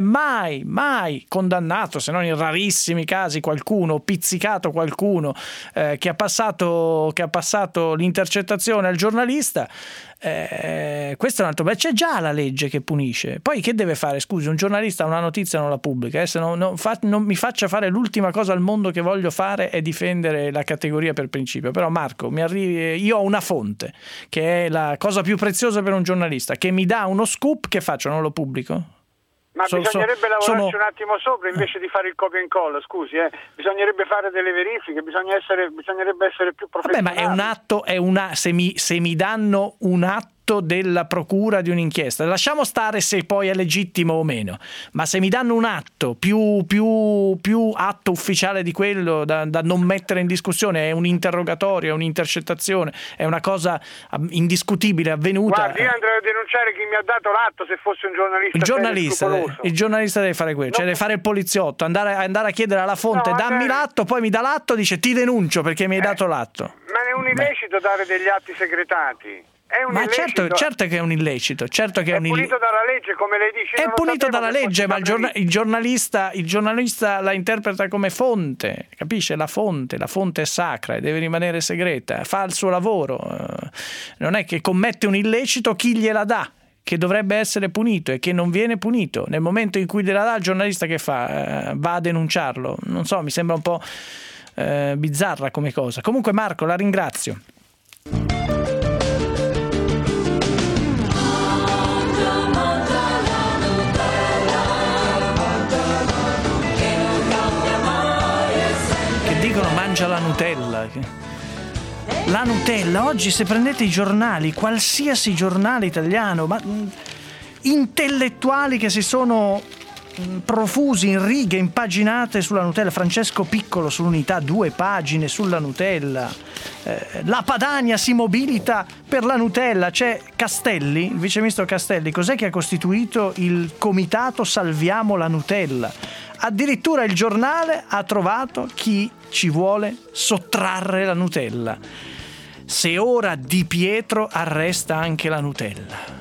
mai condannato, se non in rarissimi casi, qualcuno, pizzicato qualcuno che ha passato l'intercettazione al giornalista. Questo è un altro, c'è già la legge che punisce. Poi che deve fare? Scusi, un giornalista una notizia non la pubblica, non mi faccia fare l'ultima cosa al mondo che voglio fare è difendere la categoria per principio. Però Marco, io ho una fonte che è la cosa più preziosa per un giornalista, che mi dà uno scoop, che faccio? Non lo pubblico? Ma bisognerebbe lavorarci un attimo sopra invece di fare il copia e incolla, scusi, bisognerebbe fare delle verifiche, bisognerebbe essere più professionali. Vabbè, ma se mi danno un atto della procura di un'inchiesta, lasciamo stare se poi è legittimo o meno, ma se mi danno un atto più atto ufficiale di quello da non mettere in discussione, è un interrogatorio, è un'intercettazione, è una cosa indiscutibile, avvenuta. Guardi, io andrei a denunciare chi mi ha dato l'atto se fosse un giornalista. Il giornalista deve fare quello, cioè deve fare il poliziotto, andare a chiedere alla fonte, dammi l'atto, poi mi dà l'atto, dice ti denuncio perché mi hai dato l'atto. Ma è un illecito dare degli atti segretati. Ma certo che è un illecito, certo che è punito dalla legge, come lei dice. È punito dalla legge, ma il giornalista la interpreta come fonte, capisce? La fonte è sacra e deve rimanere segreta, fa il suo lavoro, non è che commette un illecito chi gliela dà, che dovrebbe essere punito e che non viene punito. Nel momento in cui gliela dà, il giornalista che fa? Va a denunciarlo? Non so, mi sembra un po' bizzarra come cosa. Comunque Marco, la ringrazio. mangia la Nutella. La Nutella, oggi se prendete i giornali, qualsiasi giornale italiano, ma intellettuali che si sono profusi in righe impaginate sulla Nutella, Francesco Piccolo sull'Unità, 2 pagine sulla Nutella, la Padania si mobilita per la Nutella, c'è Castelli, il viceministro Castelli, cos'è che ha costituito il comitato Salviamo la Nutella? Addirittura il giornale ha trovato chi ci vuole sottrarre la Nutella. Se ora Di Pietro arresta anche la Nutella.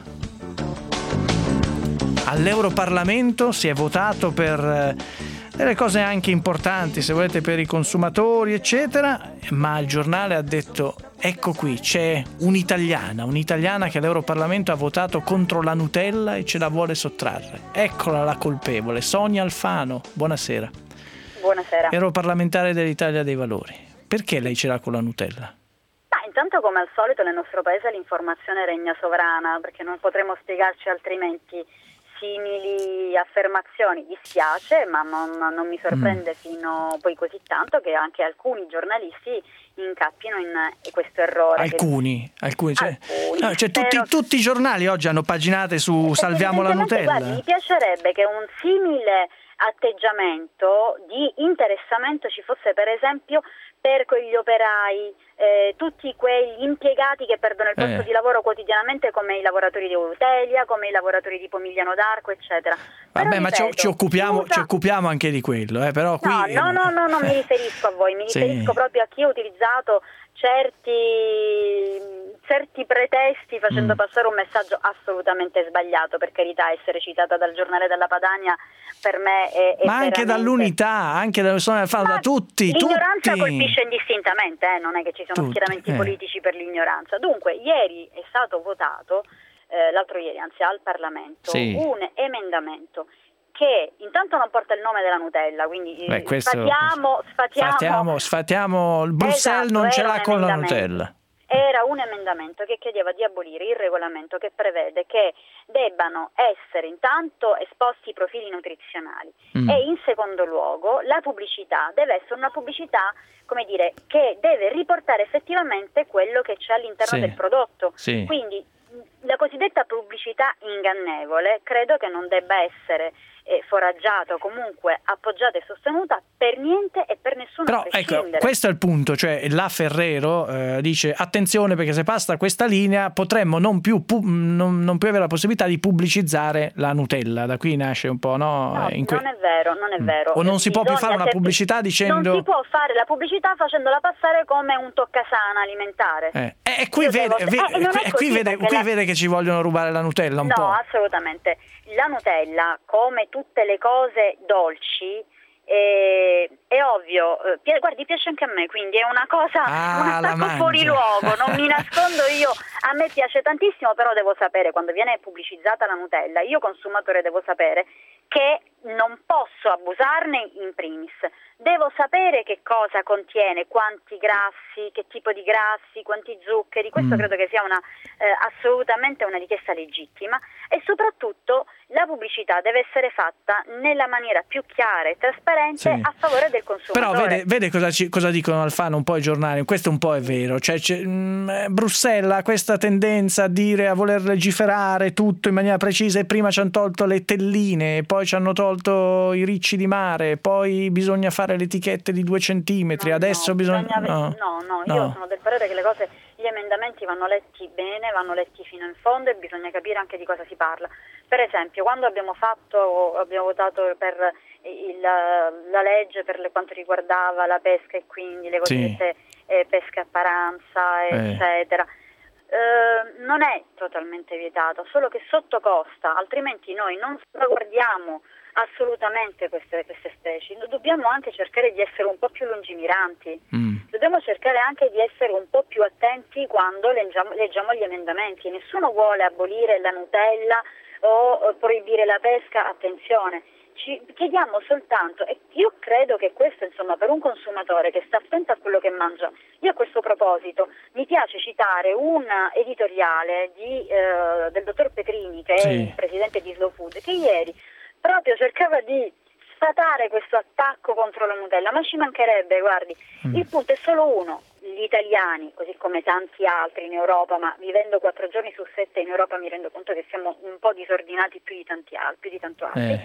All'Europarlamento si è votato per delle cose anche importanti, se volete, per i consumatori, eccetera, ma il giornale ha detto: ecco qui, c'è un'italiana che all'Europarlamento ha votato contro la Nutella e ce la vuole sottrarre. Eccola la colpevole, Sonia Alfano. Buonasera. Buonasera. Europarlamentare dell'Italia dei Valori. Perché lei ce l'ha con la Nutella? Intanto, come al solito, nel nostro paese l'informazione regna sovrana, perché non potremo spiegarci altrimenti simili affermazioni. Dispiace, ma non mi sorprende fino poi così tanto che anche alcuni giornalisti incappino in questo errore. Alcuni, cioè tutti i giornali oggi hanno paginate su Salviamo la Nutella. Guardi, mi piacerebbe che un simile atteggiamento di interessamento ci fosse, per esempio, per quegli operai, tutti quegli impiegati che perdono il posto di lavoro quotidianamente, come i lavoratori di Eutelia, come i lavoratori di Pomigliano d'Arco, eccetera. Vabbè, ma ci occupiamo anche di quello, però qui... No, non mi riferisco a voi, mi riferisco proprio a chi ha utilizzato certi pretesti facendo passare un messaggio assolutamente sbagliato. Per carità, essere citata dal giornale della Padania per me è ma anche dall'Unità, anche da tutti. L'ignoranza colpisce indistintamente, non è che ci sono schieramenti politici per l'ignoranza. Dunque, ieri è stato votato, l'altro ieri, anzi al Parlamento, un emendamento che intanto non porta il nome della Nutella, quindi sfatiamo, Bruxelles non ce l'ha con la Nutella. Era un emendamento che chiedeva di abolire il regolamento che prevede che debbano essere intanto esposti i profili nutrizionali e in secondo luogo la pubblicità deve essere una pubblicità, come dire, che deve riportare effettivamente quello che c'è all'interno del prodotto. Quindi la cosiddetta pubblicità ingannevole credo che non debba essere foraggiata o comunque appoggiata e sostenuta per niente e per nessuno. Però ecco, questo è il punto, cioè la Ferrero dice attenzione, perché se passa questa linea potremmo non più avere la possibilità di pubblicizzare la Nutella. Da qui nasce un po', no? Non è vero. O non si può più fare una pubblicità dicendo... Non si può fare la pubblicità facendola passare come un toccasana alimentare. Qui vede che ci vogliono rubare la Nutella un po'. No, assolutamente. La Nutella, come tutte le cose dolci, è ovvio, guardi, piace anche a me, quindi è una cosa, un attacco fuori luogo, non mi nascondo io, a me piace tantissimo, però devo sapere, quando viene pubblicizzata la Nutella, io consumatore devo sapere che non posso abusarne in primis, devo sapere che cosa contiene, quanti grassi, che tipo di grassi, quanti zuccheri, questo credo che sia assolutamente una richiesta legittima, e soprattutto la pubblicità deve essere fatta nella maniera più chiara e trasparente a favore del consumatore. Però vede cosa dicono Alfano un po' i giornali, questo un po' è vero, cioè Bruxelles ha questa tendenza a voler legiferare tutto in maniera precisa, e prima ci hanno tolto le telline, poi ci hanno tolto i ricci di mare, poi bisogna fare le etichette di 2 centimetri, adesso bisogna... Io sono del parere che gli emendamenti vanno letti bene, vanno letti fino in fondo e bisogna capire anche di cosa si parla. Per esempio, quando abbiamo votato per la legge per quanto riguardava la pesca e quindi le cosiddette pesche a paranza, eccetera, non è totalmente vietata, solo che sottocosta, altrimenti noi non salvaguardiamo assolutamente queste specie. Dobbiamo anche cercare di essere un po' più lungimiranti, dobbiamo cercare anche di essere un po' più attenti quando leggiamo gli emendamenti. Nessuno vuole abolire la Nutella o proibire la pesca, attenzione, ci chiediamo soltanto, e io credo che questo, insomma, per un consumatore che sta attento a quello che mangia, io a questo proposito mi piace citare un editoriale del dottor Petrini, che è il presidente di Slow Food, che ieri proprio cercava di sfatare questo attacco contro la Nutella, ma ci mancherebbe, guardi, il punto è solo uno: gli italiani, così come tanti altri in Europa, ma vivendo 4 giorni su 7 in Europa mi rendo conto che siamo un po' disordinati più di tanto altri.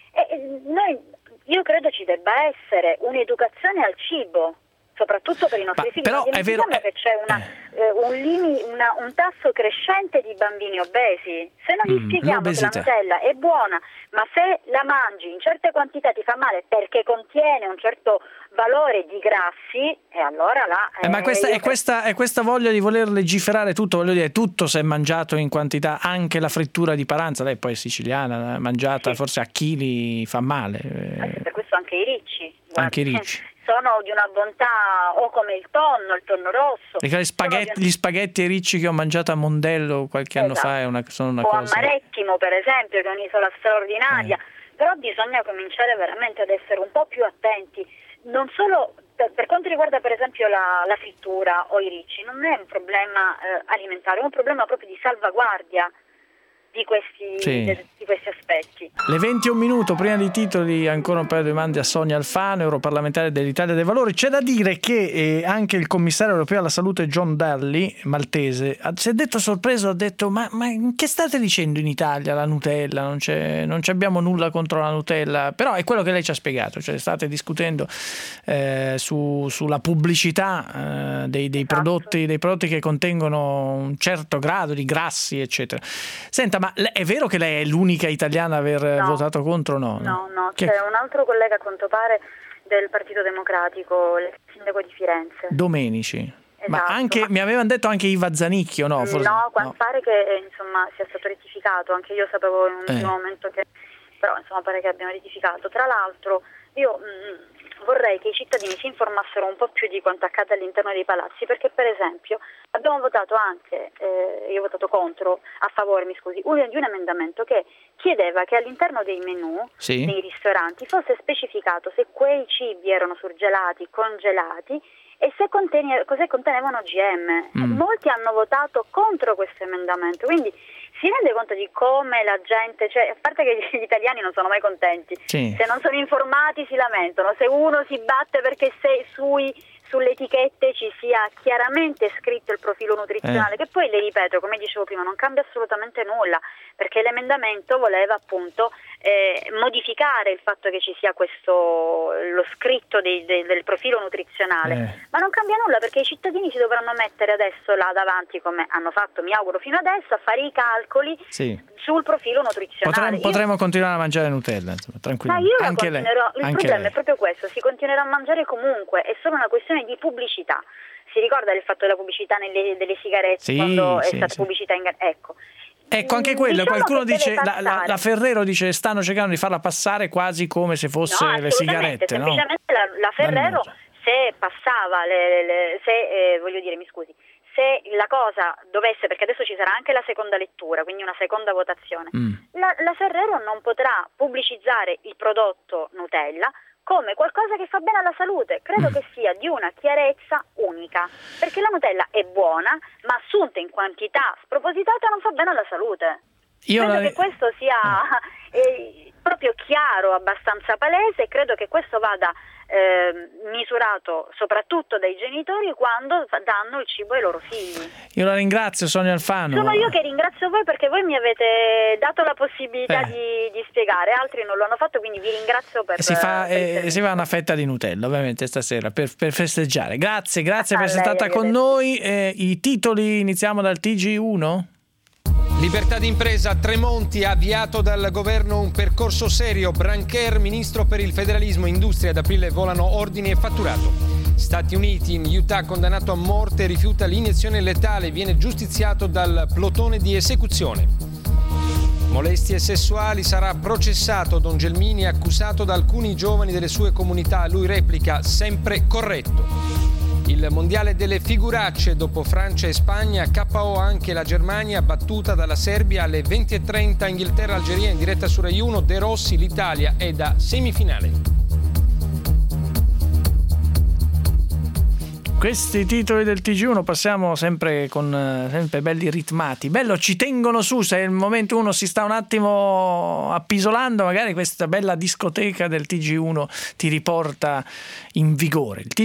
Io credo ci debba essere un'educazione al cibo, soprattutto per i nostri figli. Però è vero che c'è un tasso crescente di bambini obesi. Se non gli spieghiamo che la Nutella è buona, ma se la mangi in certe quantità ti fa male perché contiene un certo valore di grassi, e allora là... ma questa voglia di voler legiferare tutto, voglio dire, tutto se è mangiato in quantità, anche la frittura di Paranza, lei poi è siciliana, mangiata forse a chili fa male. Per questo anche i ricci. Anche i ricci. Sono di una bontà, o come il tonno rosso. Gli spaghetti ai ricci che ho mangiato a Mondello qualche anno fa sono una cosa. O a Marettimo, per esempio, che è un'isola straordinaria. Però bisogna cominciare veramente ad essere un po' più attenti. Non solo per quanto riguarda per esempio la frittura o i ricci, non è un problema alimentare, è un problema proprio di salvaguardia di questi aspetti. Le 21 minuti, prima dei titoli, ancora un paio di domande a Sonia Alfano, europarlamentare dell'Italia dei Valori. C'è da dire che anche il commissario europeo alla salute John Dalli, maltese, si è detto sorpreso, ha detto ma che state dicendo in Italia la Nutella? Non abbiamo nulla contro la Nutella, però è quello che lei ci ha spiegato, cioè state discutendo sulla pubblicità dei prodotti che contengono un certo grado di grassi, eccetera. Senta, ma è vero che lei è l'unica italiana a aver votato contro? No. C'è un altro collega, a quanto pare, del Partito Democratico, il sindaco di Firenze. Domenici. Esatto. Ma anche, mi avevano detto anche Iva Zanicchio, no? Forse, pare che sia stato rettificato, anche io sapevo in un primo momento che, però pare che abbiano rettificato. Tra l'altro io vorrei che i cittadini si informassero un po' più di quanto accade all'interno dei palazzi, perché per esempio abbiamo votato anche, io ho votato contro, a favore di un emendamento che chiedeva che all'interno dei menù dei ristoranti fosse specificato se quei cibi erano surgelati, congelati e se contenevano OGM. Molti hanno votato contro questo emendamento, quindi si rende conto di come la gente, cioè, a parte che gli italiani non sono mai contenti, se non sono informati si lamentano, se uno si batte perché sulle etichette ci sia chiaramente scritto il profilo nutrizionale, che poi, le ripeto, come dicevo prima, non cambia assolutamente nulla, perché l'emendamento voleva appunto modificare il fatto che ci sia lo scritto del profilo nutrizionale, ma non cambia nulla, perché i cittadini si dovranno mettere adesso là davanti, come hanno fatto, mi auguro, fino adesso, a fare i calcoli sul profilo nutrizionale. Potremmo continuare a mangiare Nutella, tranquillamente. Ma io il problema è proprio questo: si continuerà a mangiare comunque, è solo una questione di pubblicità. Si ricorda del fatto della pubblicità delle sigarette, quando è stata pubblicità Ecco, anche quello, qualcuno dice, la Ferrero dice, stanno cercando di farla passare quasi come se fosse le sigarette, semplicemente la Ferrero, se passava se la cosa dovesse, perché adesso ci sarà anche la seconda lettura, quindi una seconda votazione, la Ferrero non potrà pubblicizzare il prodotto Nutella come qualcosa che fa bene alla salute. Credo che sia di una chiarezza unica, perché la Nutella è buona, ma assunta in quantità spropositata non fa bene alla salute. Credo che questo sia proprio chiaro, abbastanza palese, e credo che questo vada misurato soprattutto dai genitori quando danno il cibo ai loro figli. Io la ringrazio, Sonia Alfano. Sono io che ringrazio voi, perché voi mi avete dato la possibilità di spiegare, altri non lo hanno fatto, quindi vi ringrazio per si fa una fetta di Nutella ovviamente stasera per festeggiare. Grazie per essere stata con noi. I titoli, iniziamo dal TG1. Libertà d'impresa, Tremonti ha avviato dal governo un percorso serio. Brancher, ministro per il federalismo e industria, ad aprile volano ordini e fatturato. Stati Uniti, in Utah condannato a morte, rifiuta l'iniezione letale, viene giustiziato dal plotone di esecuzione. Molestie sessuali, sarà processato Don Gelmini, accusato da alcuni giovani delle sue comunità. Lui replica: sempre corretto. Il mondiale delle figuracce, dopo Francia e Spagna, KO anche la Germania, battuta dalla Serbia alle 20:30, Inghilterra-Algeria in diretta su Rai 1, De Rossi, l'Italia è da semifinale. Questi titoli del TG1 passiamo sempre con sempre belli ritmati. Bello, ci tengono su, se il momento uno si sta un attimo appisolando, magari questa bella discoteca del TG1 ti riporta in vigore. Il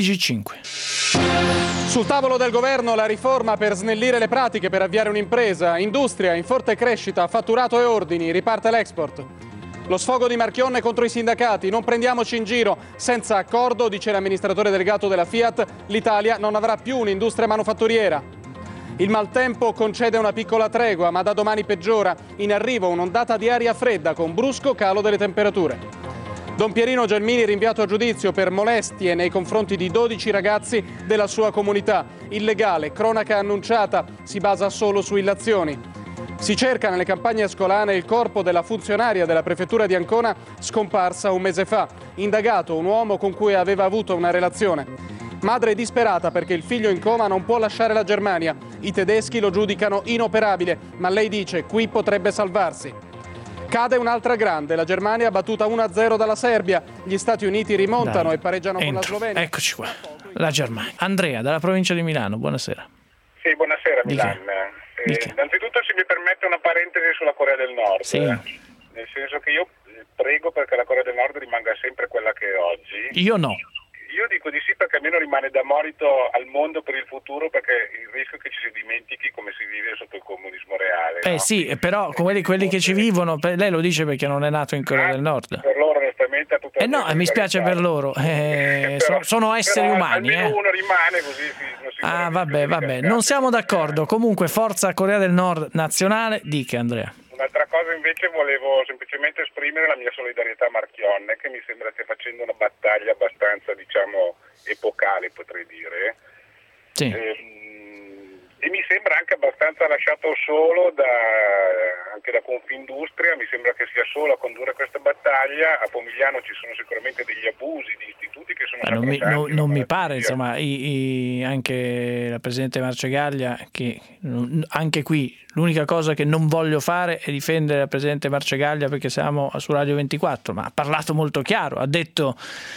TG5. Sul tavolo del governo la riforma per snellire le pratiche per avviare un'impresa, industria in forte crescita, fatturato e ordini, riparte l'export. Lo sfogo di Marchionne contro i sindacati, non prendiamoci in giro, senza accordo, dice l'amministratore delegato della Fiat, l'Italia non avrà più un'industria manufatturiera. Il maltempo concede una piccola tregua, ma da domani peggiora, in arrivo un'ondata di aria fredda con brusco calo delle temperature. Don Pierino Gelmini rinviato a giudizio per molestie nei confronti di 12 ragazzi della sua comunità. Illegale, cronaca annunciata, si basa solo su illazioni. Si cerca nelle campagne ascolane il corpo della funzionaria della prefettura di Ancona scomparsa un mese fa. Indagato un uomo con cui aveva avuto una relazione. Madre disperata perché il figlio in coma non può lasciare la Germania. I tedeschi lo giudicano inoperabile, ma lei dice qui potrebbe salvarsi. Cade un'altra grande, la Germania battuta 1-0 dalla Serbia. Gli Stati Uniti rimontano e pareggiano con la Slovenia. Eccoci qua, la Germania. Andrea, dalla provincia di Milano, buonasera. Sì, buonasera Milano. Innanzitutto, se mi permette, una parentesi sulla Corea del Nord. Sì. Nel senso che io prego perché la Corea del Nord rimanga sempre quella che è oggi. Io no. Io dico di sì perché almeno rimane da monito al mondo per il futuro, perché il rischio è che ci si dimentichi come si vive sotto il comunismo reale. No? Sì, però quelli che ci vivono, lei lo dice perché non è nato in Corea del Nord. Per loro onestamente ha tutto no, mi spiace per loro, sono esseri umani. Almeno uno rimane così. Vabbè, non siamo d'accordo. Comunque forza Corea del Nord nazionale, dica Andrea. Un'altra cosa invece, volevo semplicemente esprimere la mia solidarietà a Marchionne, che mi sembra stia facendo una battaglia abbastanza, epocale, potrei dire. Sì. E mi sembra anche abbastanza lasciato solo anche da Confindustria, mi sembra che sia solo a condurre questa battaglia. A Pomigliano ci sono sicuramente degli abusi di istituti che sono non mi pare, insomma, anche la Presidente Marcegaglia, che anche qui l'unica cosa che non voglio fare è difendere la Presidente Marcegaglia perché siamo su Radio 24, ma ha parlato molto chiaro, ha detto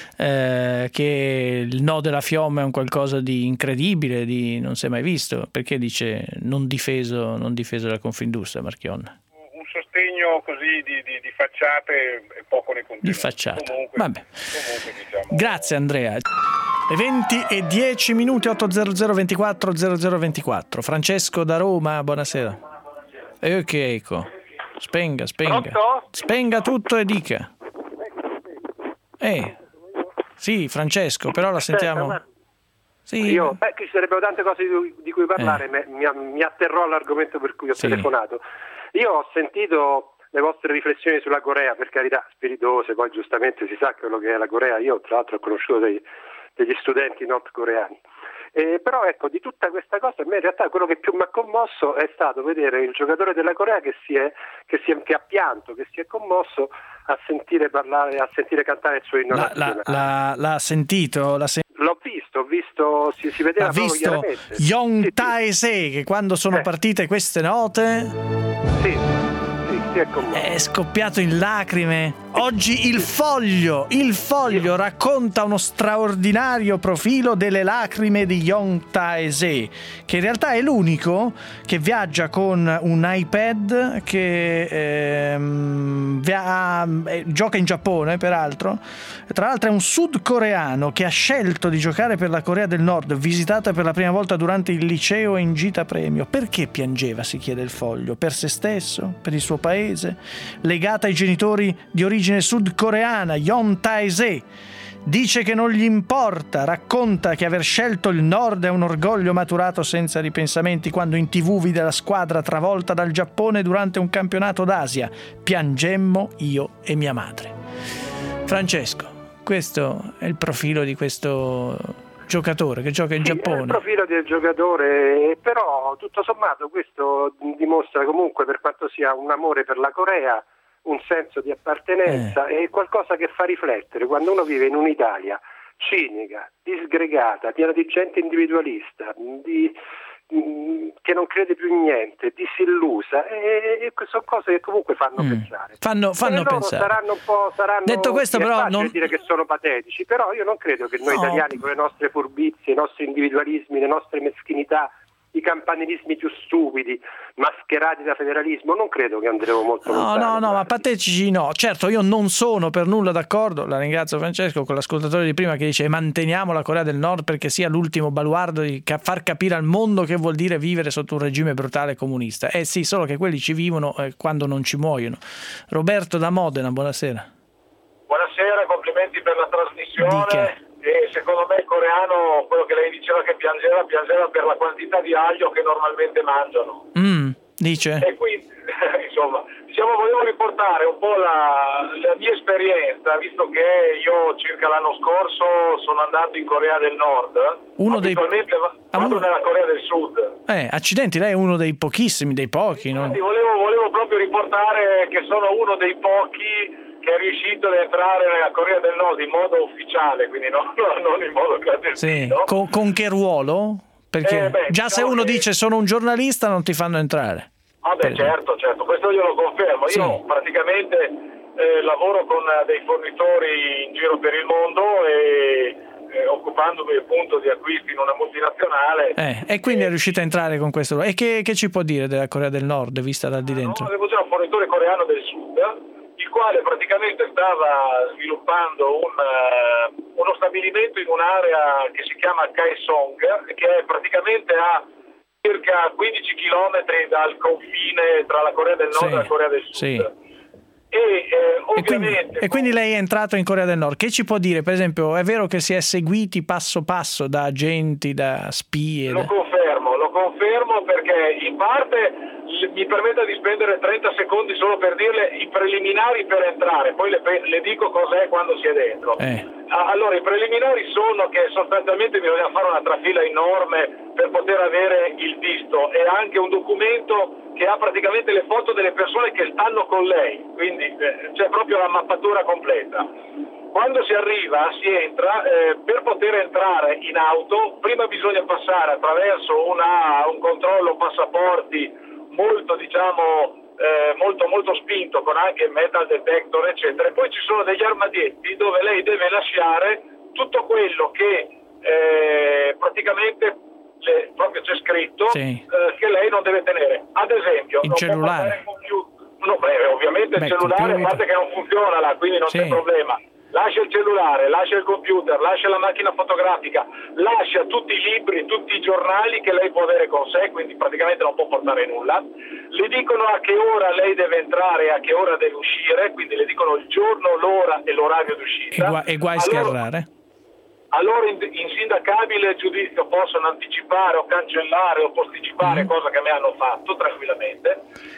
che il no della Fiom è un qualcosa di incredibile, di non si è mai visto, perché dice non difeso la Confindustria Marchionne. Un sostegno così di facciate e poco nei contenuti. Di facciate. Vabbè. Grazie Andrea. Le 20:10, 800 24 0024. Francesco da Roma, buonasera. Ecco. Spenga. Pronto? Spenga tutto e dica. Sì, Francesco, però la sentiamo. Sì. Ci sarebbero tante cose di cui parlare, mi atterrò all'argomento per cui ho telefonato. Io ho sentito le vostre riflessioni sulla Corea, per carità, spiritose, poi giustamente si sa quello che è la Corea. Io tra l'altro ho conosciuto degli studenti nordcoreani. Però ecco, di tutta questa cosa a me in realtà quello che più mi ha commosso è stato vedere il giocatore della Corea che ha pianto, che si è commosso a sentire parlare, a sentire cantare il suo inno nazionale. L'ha sentito? L'ho visto, si vedeva proprio chiaramente. Yong Tae-se, che quando sono partite queste note è scoppiato in lacrime. Oggi il Foglio racconta uno straordinario profilo delle lacrime di Yong Tae-se, che in realtà è l'unico che viaggia con un iPad, che gioca in Giappone peraltro. Tra l'altro è un sudcoreano che ha scelto di giocare per la Corea del Nord, visitata per la prima volta durante il liceo e in gita premio. Perché piangeva, si chiede il Foglio? Per se stesso? Per il suo paese? Legata ai genitori di origine sudcoreana, Yong Tae-se dice che non gli importa, racconta che aver scelto il Nord è un orgoglio maturato senza ripensamenti quando in TV vide la squadra travolta dal Giappone durante un campionato d'Asia. Piangemmo io e mia madre. Francesco, questo è il profilo di questo giocatore che gioca in Giappone. È il profilo del giocatore, però tutto sommato questo dimostra comunque, per quanto sia un amore per la Corea, un senso di appartenenza e qualcosa che fa riflettere. Quando uno vive in un'Italia cinica, disgregata, piena di gente individualista, che che non crede più in niente, disillusa, e sono cose che comunque fanno pensare. Fanno pensare. Saranno detto questo, però, non dire che sono patetici, però io non credo che noi italiani, con le nostre furbizie, i nostri individualismi, le nostre meschinità, i campanilismi più stupidi mascherati da federalismo, non credo che andremo molto lontano. No, ma patetici no. Certo, io non sono per nulla d'accordo, la ringrazio Francesco, con l'ascoltatore di prima che dice manteniamo la Corea del Nord perché sia l'ultimo baluardo di far capire al mondo che vuol dire vivere sotto un regime brutale comunista. Sì, solo che quelli ci vivono quando non ci muoiono. Roberto da Modena, buonasera. Buonasera, complimenti per la trasmissione. E secondo me il coreano, quello che lei diceva che piangeva per la quantità di aglio che normalmente mangiano. Dice? E quindi, insomma, volevo riportare un po' la mia esperienza, visto che io circa l'anno scorso sono andato in Corea del Nord. Vado nella Corea del Sud. Accidenti, lei è uno dei pochissimi, dei pochi, no? Volevo proprio riportare che sono uno dei pochi che è riuscito ad entrare nella Corea del Nord in modo ufficiale, quindi non in modo clandestino. Sì. Con che ruolo? Perché se uno dice sono un giornalista non ti fanno entrare. Certo, questo io lo confermo. Sì. Io praticamente lavoro con dei fornitori in giro per il mondo e occupandomi appunto di acquisti in una multinazionale. E quindi è riuscito a entrare con questo. E che ci può dire della Corea del Nord vista da di dentro? Avevo già un fornitore coreano del Sud, il quale praticamente stava sviluppando uno stabilimento in un'area che si chiama Kaesong, che è praticamente a circa 15 chilometri dal confine tra la Corea del Nord e la Corea del Sud. Sì. Ovviamente, e quindi lei è entrato in Corea del Nord. Che ci può dire? Per esempio, è vero che si è seguiti passo passo da agenti, da spie? Lo confermo perché in parte mi permetta di spendere 30 secondi solo per dirle i preliminari per entrare, poi le dico cos'è quando si è dentro. Allora, i preliminari sono che sostanzialmente bisogna fare una trafila enorme per poter avere il visto e anche un documento che ha praticamente le foto delle persone che stanno con lei, quindi c'è proprio la mappatura completa. Quando si arriva, si entra, per poter entrare in auto prima bisogna passare attraverso un controllo passaporti molto molto spinto, con anche metal detector eccetera, e poi ci sono degli armadietti dove lei deve lasciare tutto quello che praticamente proprio c'è scritto che lei non deve tenere, ad esempio il cellulare. Ovviamente il cellulare, a parte che non funziona là, quindi non c'è problema. Lascia il cellulare, lascia il computer, lascia la macchina fotografica, lascia tutti i libri, tutti i giornali che lei può avere con sé, quindi praticamente non può portare nulla. Le dicono a che ora lei deve entrare e a che ora deve uscire, quindi le dicono il giorno, l'ora e l'orario d'uscita. E guai scarrare. Allora insindacabile giudizio possono anticipare o cancellare o posticipare, cosa che me hanno fatto tranquillamente.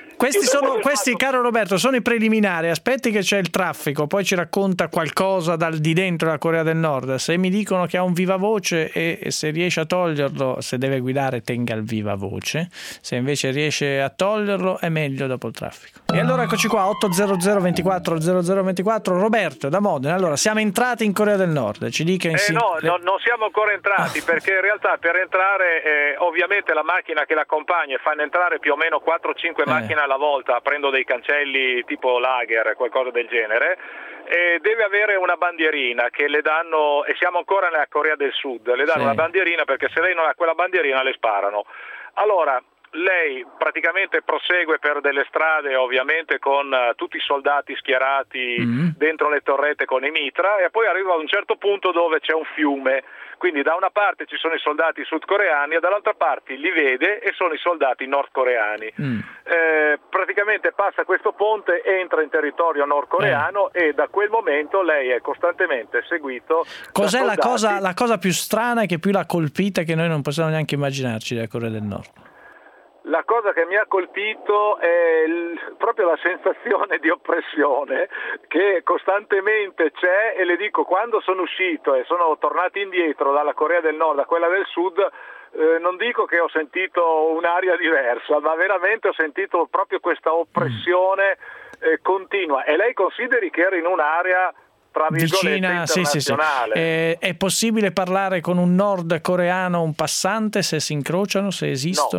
Questi, caro Roberto, sono i preliminari. Aspetti che c'è il traffico, poi ci racconta qualcosa di dentro la Corea del Nord. Se mi dicono che ha un viva voce e se riesce a toglierlo, se deve guidare tenga il viva voce, se invece riesce a toglierlo è meglio dopo il traffico. E allora eccoci qua, 800 24 0024. Roberto da Modena. Allora, siamo entrati in Corea del Nord, ci dica no, non siamo ancora entrati, perché in realtà per entrare ovviamente la macchina che l'accompagna fanno entrare più o meno 4-5 macchine alla volta, aprendo dei cancelli tipo lager, qualcosa del genere, e deve avere una bandierina che le danno, e siamo ancora nella Corea del Sud, le danno una bandierina, perché se lei non ha quella bandierina le sparano. Allora lei praticamente prosegue per delle strade ovviamente con tutti i soldati schierati dentro le torrette con i mitra, e poi arriva a un certo punto dove c'è un fiume, quindi da una parte ci sono i soldati sudcoreani e dall'altra parte li vede e sono i soldati nordcoreani. Praticamente passa questo ponte, entra in territorio nordcoreano e da quel momento lei è costantemente seguito. Cos'è la cosa più strana e che più l'ha colpita, che noi non possiamo neanche immaginarci della Corea del Nord? La cosa che mi ha colpito è proprio la sensazione di oppressione che costantemente c'è, e le dico, quando sono uscito e sono tornato indietro dalla Corea del Nord a quella del Sud, non dico che ho sentito un'aria diversa, ma veramente ho sentito proprio questa oppressione continua. E lei consideri che era in un'area tra virgolette internazionale. Sì. È possibile parlare con un nordcoreano, un passante, se si incrociano, se esistono? No,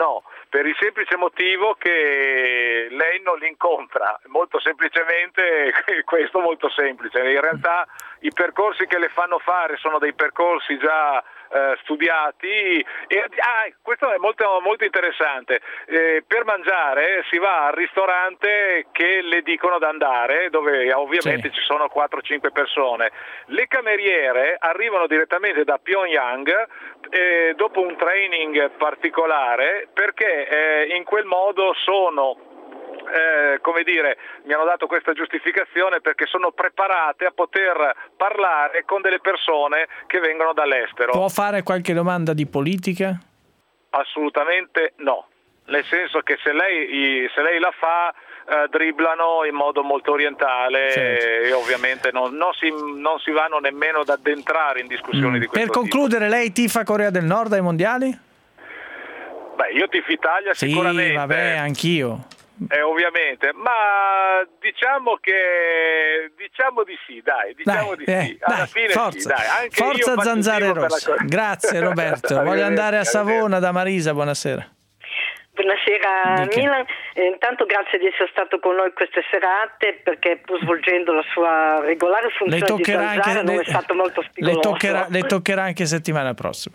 no, per il semplice motivo che lei non li incontra, molto semplicemente, questo molto semplice. In realtà i percorsi che le fanno fare sono dei percorsi già studiati e questo è molto, molto interessante. Per mangiare si va al ristorante che le dicono da andare, dove ovviamente ci sono 4-5 persone. Le cameriere arrivano direttamente da Pyongyang dopo un training particolare, perché in quel modo sono mi hanno dato questa giustificazione, perché sono preparate a poter parlare con delle persone che vengono dall'estero. Può fare qualche domanda di politica? Assolutamente no, nel senso che se lei la fa dribblano in modo molto orientale, e ovviamente non si vanno nemmeno ad addentrare in discussioni di questo tipo. Per concludere, lei tifa Corea del Nord ai mondiali? Beh, io tifo Italia sicuramente. Sì, vabbè, anch'io. Ovviamente, ma diciamo di sì, dai. Alla fine forza, sì, dai. Anche forza io Zanzare Rosse. Grazie Roberto. Voglio andare a Savona da Marisa, buonasera. Buonasera Milan, intanto grazie di essere stato con noi queste serate, perché pur svolgendo la sua regolare funzione di Zanzara non è stato molto spigoloso. Le toccherà anche settimana prossima.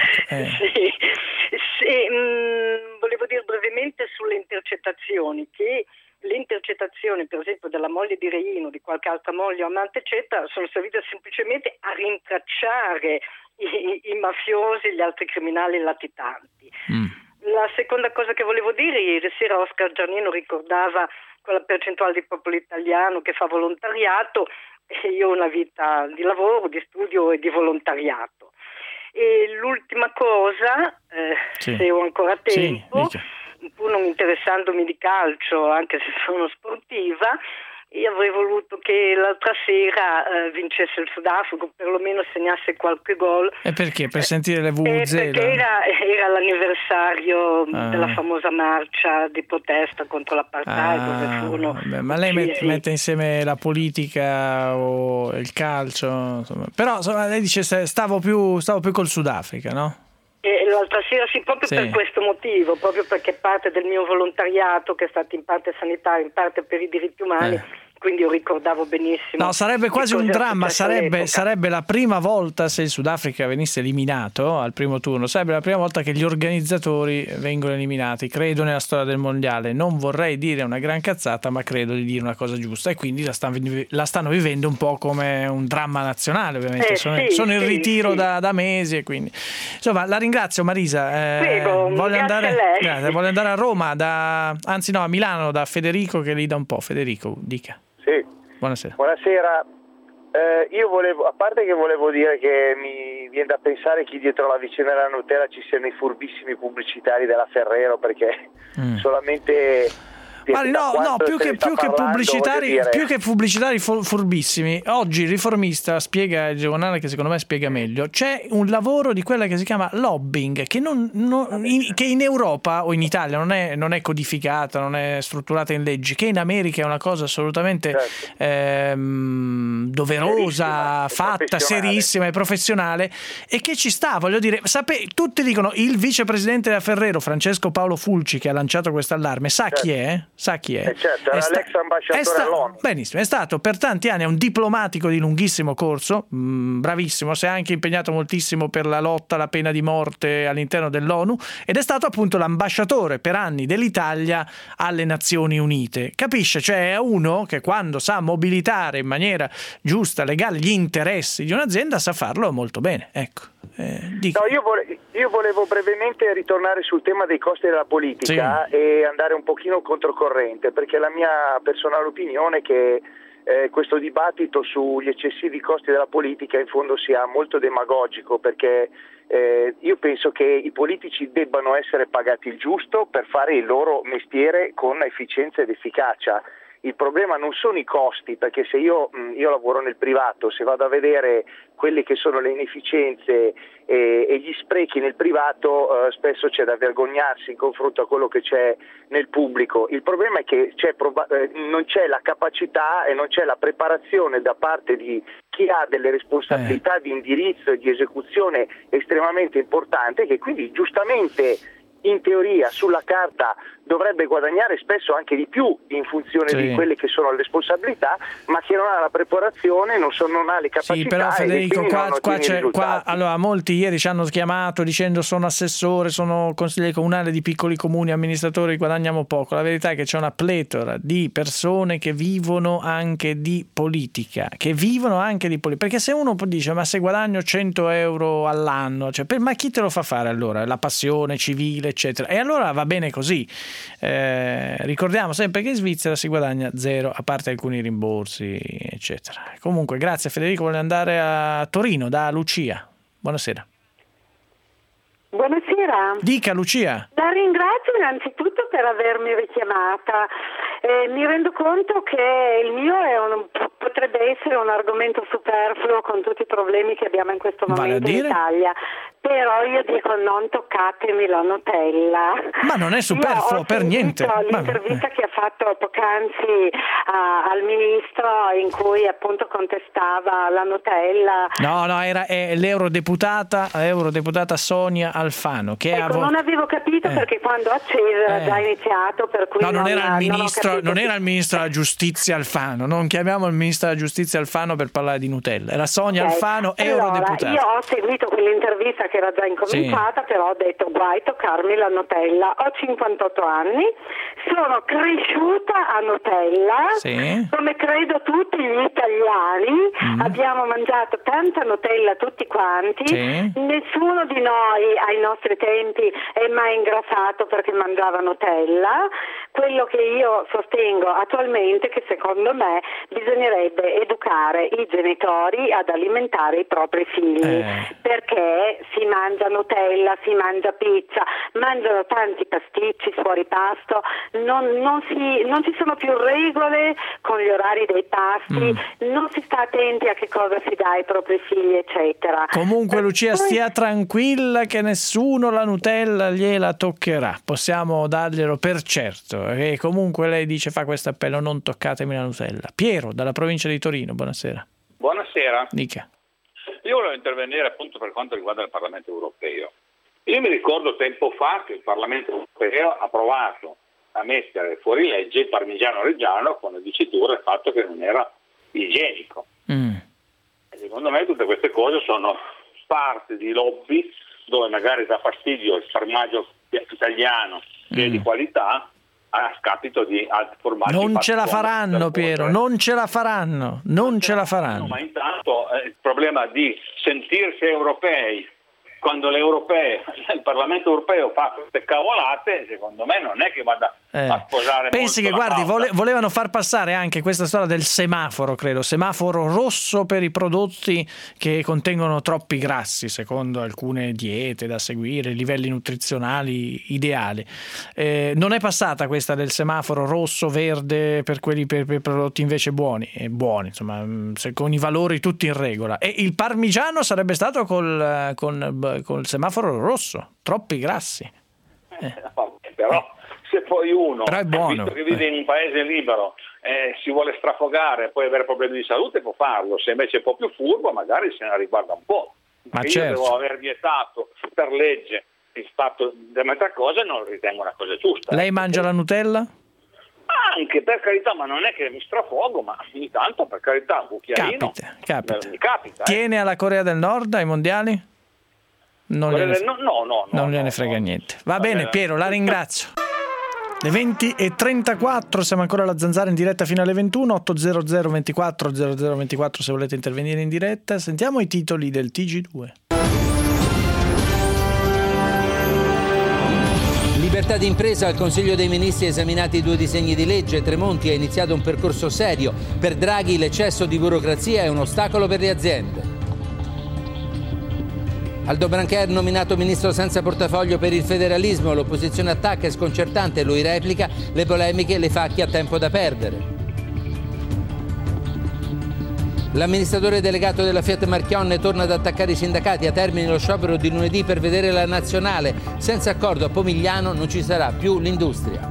Volevo dire brevemente sulle intercettazioni, che le intercettazioni per esempio della moglie di Reino, di qualche altra moglie o amante eccetera, sono servite semplicemente a rintracciare i mafiosi e gli altri criminali latitanti. La seconda cosa che volevo dire, ieri sera Oscar Giannino ricordava quella percentuale di popolo italiano che fa volontariato, e io ho una vita di lavoro, di studio e di volontariato. E l'ultima cosa, se ho ancora tempo, pur non interessandomi di calcio, anche se sono sportiva, io avrei voluto che l'altra sera vincesse il Sudafrica, o perlomeno segnasse qualche gol. E perché? Per sentire le vuvuzela? Perché era l'anniversario della famosa marcia di protesta contro l'apartheid. Ma lei mette insieme la politica o il calcio, insomma. Però insomma, lei dice stavo più col Sudafrica, no? E l'altra sera proprio per questo motivo, proprio perché parte del mio volontariato, che è stato in parte sanitario, in parte per i diritti umani, quindi io ricordavo benissimo. No, sarebbe quasi un dramma, sarebbe la prima volta, se il Sudafrica venisse eliminato al primo turno, sarebbe la prima volta che gli organizzatori vengono eliminati, credo, nella storia del mondiale. Non vorrei dire una gran cazzata, ma credo di dire una cosa giusta, e quindi la stanno vivendo un po' come un dramma nazionale, ovviamente. Sono in ritiro da mesi, e quindi insomma la ringrazio Marisa. Prego, voglio andare a Roma, a Milano, da Federico, che lì da un po'. Federico, dica. Sì. Buonasera. Io volevo, a parte che volevo dire che mi viene da pensare che dietro la vicenda della Nutella ci siano i furbissimi pubblicitari della Ferrero, perché solamente più che pubblicitari furbissimi. Oggi il Riformista spiega, il giornale che secondo me spiega meglio, c'è un lavoro di quella che si chiama lobbying, che che in Europa o in Italia non è codificata, non è strutturata in leggi, che in America è una cosa assolutamente doverosa, fatta, serissima e professionale, e che ci sta, voglio dire, tutti dicono il vicepresidente della Ferrero, Francesco Paolo Fulci, che ha lanciato questo allarme, sa chi è? Certo, era l'ex ambasciatore all'ONU. Benissimo, è stato per tanti anni un diplomatico di lunghissimo corso, bravissimo, si è anche impegnato moltissimo per la lotta alla pena di morte all'interno dell'ONU, ed è stato appunto l'ambasciatore per anni dell'Italia alle Nazioni Unite. Capisce? Cioè è uno che, quando sa mobilitare in maniera giusta, legale, gli interessi di un'azienda, sa farlo molto bene. Ecco. Io volevo brevemente ritornare sul tema dei costi della politica e andare un pochino controcorrente, perché la mia personale opinione è che questo dibattito sugli eccessivi costi della politica in fondo sia molto demagogico, perché io penso che i politici debbano essere pagati il giusto per fare il loro mestiere con efficienza ed efficacia. Il problema non sono i costi, perché se io lavoro nel privato, se vado a vedere quelle che sono le inefficienze e gli sprechi nel privato, spesso c'è da vergognarsi in confronto a quello che c'è nel pubblico. Il problema è che non c'è la capacità e non c'è la preparazione da parte di chi ha delle responsabilità di indirizzo e di esecuzione estremamente importanti, che quindi giustamente in teoria sulla carta dovrebbe guadagnare spesso anche di più in funzione di quelle che sono le responsabilità, ma che non ha la preparazione, non ha le capacità. Sì, però Federico, qua allora molti ieri ci hanno chiamato dicendo sono assessore, sono consigliere comunale di piccoli comuni, amministratori, guadagniamo poco. La verità è che c'è una pletora di persone che vivono anche di politica, perché se uno dice ma se guadagno 100 euro all'anno, cioè, ma chi te lo fa fare allora? La passione civile, eccetera. E allora va bene così. Ricordiamo sempre che in Svizzera si guadagna zero, a parte alcuni rimborsi, eccetera. Comunque, grazie Federico, voglio andare a Torino da Lucia. Buonasera. Buonasera. Dica Lucia. La ringrazio innanzitutto per avermi richiamata. Mi rendo conto che il mio potrebbe essere un argomento superfluo con tutti i problemi che abbiamo in questo momento in Italia. Però io dico non toccatemi la Nutella. Ma non è superfluo per niente. L'intervista che ha fatto poc'anzi al ministro in cui appunto contestava la Nutella. No, era l'eurodeputata Sonia Alfano che non avevo capito perché quando ha acceso era già iniziato, per cui non era il ministro della giustizia Alfano, non chiamiamo il ministro della giustizia Alfano per parlare di Nutella, era Sonia Alfano, eurodeputata. Io ho seguito quell'intervista che era già incominciata, però ho detto guai toccarmi la Nutella. Ho 58 anni, sono cresciuta a Nutella, come credo tutti gli italiani, abbiamo mangiato tanta Nutella tutti quanti, nessuno di noi ai nostri tempi è mai ingrassato perché mangiava Nutella. Quello che io sostengo attualmente è che secondo me bisognerebbe educare i genitori ad alimentare i propri figli, perché si mangia Nutella, si mangia pizza, mangiano tanti pasticci fuori pasto, non ci sono più regole con gli orari dei pasti, non si sta attenti a che cosa si dà ai propri figli, eccetera. Comunque Lucia, stia tranquilla che nessuno la Nutella gliela toccherà, possiamo darglielo per certo. E comunque lei dice, fa questo appello, non toccatemi la Nutella. Piero dalla provincia di Torino, buonasera. Buonasera. Dica. Io volevo intervenire appunto per quanto riguarda il Parlamento europeo. Io mi ricordo tempo fa che il Parlamento europeo ha provato a mettere fuori legge il parmigiano reggiano con la dicitura del fatto che non era igienico. E secondo me tutte queste cose sono parte di lobby dove magari dà fastidio il formaggio italiano che è di qualità a scapito di altri formaggi. Non ce la faranno, Piero, non ce la faranno. Ma intanto il problema di sentirsi europei, quando il Parlamento europeo fa queste cavolate, secondo me non è che vada a sposare. Pensi che, guardi, volevano far passare anche questa storia del semaforo, credo, semaforo rosso per i prodotti che contengono troppi grassi, secondo alcune diete da seguire, livelli nutrizionali ideali. Non è passata questa del semaforo rosso, verde per quelli per prodotti invece buoni, insomma, con i valori tutti in regola. E il parmigiano sarebbe stato col semaforo rosso, troppi grassi. Però se poi uno, però è buono, visto che vive in un paese libero, si vuole strafogare, poi avere problemi di salute, può farlo. Se invece è un po' più furbo, magari se ne riguarda un po'. Ma io certo, devo aver vietato per legge il fatto di mettere cose, non lo ritengo una cosa giusta. Lei mangia la Nutella? Anche, per carità, ma non è che mi strafogo, ma ogni tanto, per carità, un cucchiaino capita. Mi capita. Tiene alla Corea del Nord ai mondiali? Non gliene frega niente. Va bene, Piero, la ringrazio. Le 20:34, siamo ancora alla Zanzara in diretta fino alle 21, 800 24 0024 se volete intervenire in diretta. Sentiamo i titoli del TG2. Libertà di impresa, al Consiglio dei Ministri esaminati 2 disegni di legge. Tremonti ha iniziato un percorso serio. Per Draghi l'eccesso di burocrazia è un ostacolo per le aziende. Aldo Brancher nominato ministro senza portafoglio per il federalismo, l'opposizione attacca, è sconcertante, lui replica, le polemiche le fa chi ha tempo da perdere. L'amministratore delegato della Fiat Marchionne torna ad attaccare i sindacati, a termine lo sciopero di lunedì per vedere la nazionale, senza accordo a Pomigliano non ci sarà più l'industria.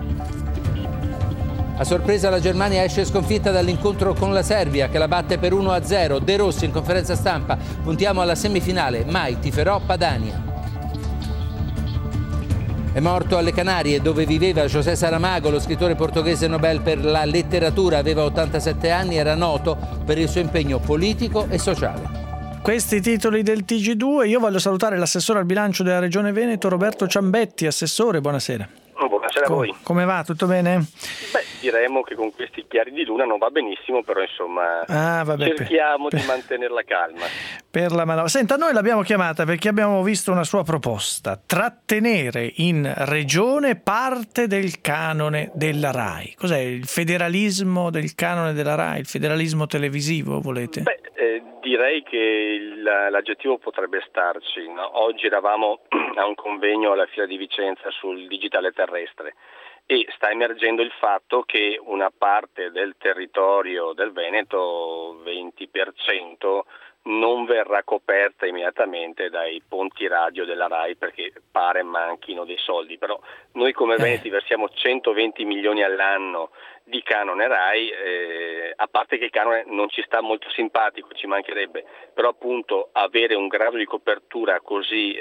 A sorpresa la Germania esce sconfitta dall'incontro con la Serbia che la batte per 1-0. De Rossi in conferenza stampa, puntiamo alla semifinale, mai tiferò Padania. È morto alle Canarie, dove viveva José Saramago, lo scrittore portoghese Nobel per la letteratura. Aveva 87 anni, era noto per il suo impegno politico e sociale. Questi titoli del TG2. Io voglio salutare l'assessore al bilancio della Regione Veneto, Roberto Ciambetti. Assessore, buonasera. Buonasera a voi. Come va? Tutto bene? Beh, diremo che con questi chiari di luna non va benissimo, però insomma cerchiamo di mantenere la calma. Per la manovra. Senta, noi l'abbiamo chiamata perché abbiamo visto una sua proposta: trattenere in regione parte del canone della RAI. Cos'è? Il federalismo del canone della RAI? Il federalismo televisivo, volete? Beh, direi che l'aggettivo potrebbe starci, no? Oggi eravamo a un convegno alla Fiera di Vicenza sul digitale terrestre e sta emergendo il fatto che una parte del territorio del Veneto, 20%, non verrà coperta immediatamente dai ponti radio della RAI perché pare manchino dei soldi, però noi come Veneti versiamo 120 milioni all'anno di canone RAI, a parte che il canone non ci sta molto simpatico, ci mancherebbe, però appunto avere un grado di copertura così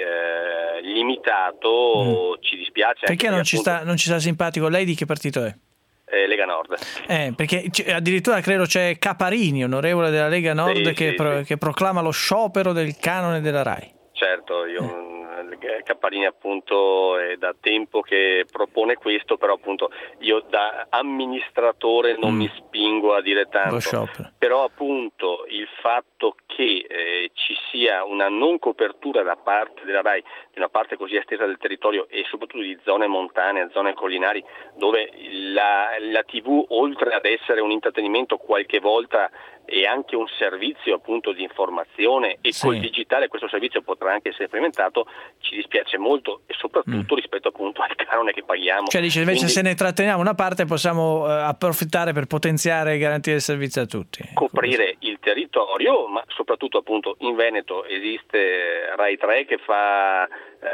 limitato ci dispiace. Perché non ci sta simpatico? Lei di che partito è? Lega Nord. Perché addirittura credo c'è Caparini, onorevole della Lega Nord, che proclama lo sciopero del canone della RAI. Certo, Caparini appunto è da tempo che propone questo, però appunto io da amministratore non mi spingo a dire tanto, però appunto il fatto che ci sia una non copertura da parte della RAI di una parte così estesa del territorio e soprattutto di zone montane, zone collinari, dove la TV, oltre ad essere un intrattenimento qualche volta e anche un servizio appunto di informazione, e col digitale questo servizio potrà anche essere implementato, ci dispiace molto, e soprattutto rispetto appunto al canone che paghiamo. Cioè dice, invece se ne tratteniamo una parte possiamo approfittare per potenziare e garantire il servizio a tutti. Coprire il territorio, ma soprattutto appunto in Veneto esiste Rai 3 che fa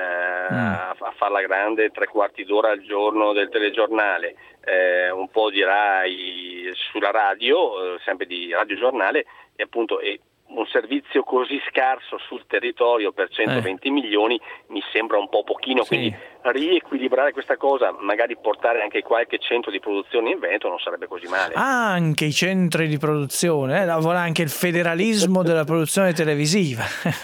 a farla grande 3/4 d'ora al giorno del telegiornale, un po' di Rai sulla radio, sempre di radiogiornale, e appunto un servizio così scarso sul territorio per 120 milioni mi sembra un po' pochino, quindi riequilibrare questa cosa, magari portare anche qualche centro di produzione in Veneto non sarebbe così male. Anche i centri di produzione, lavora anche il federalismo della produzione televisiva.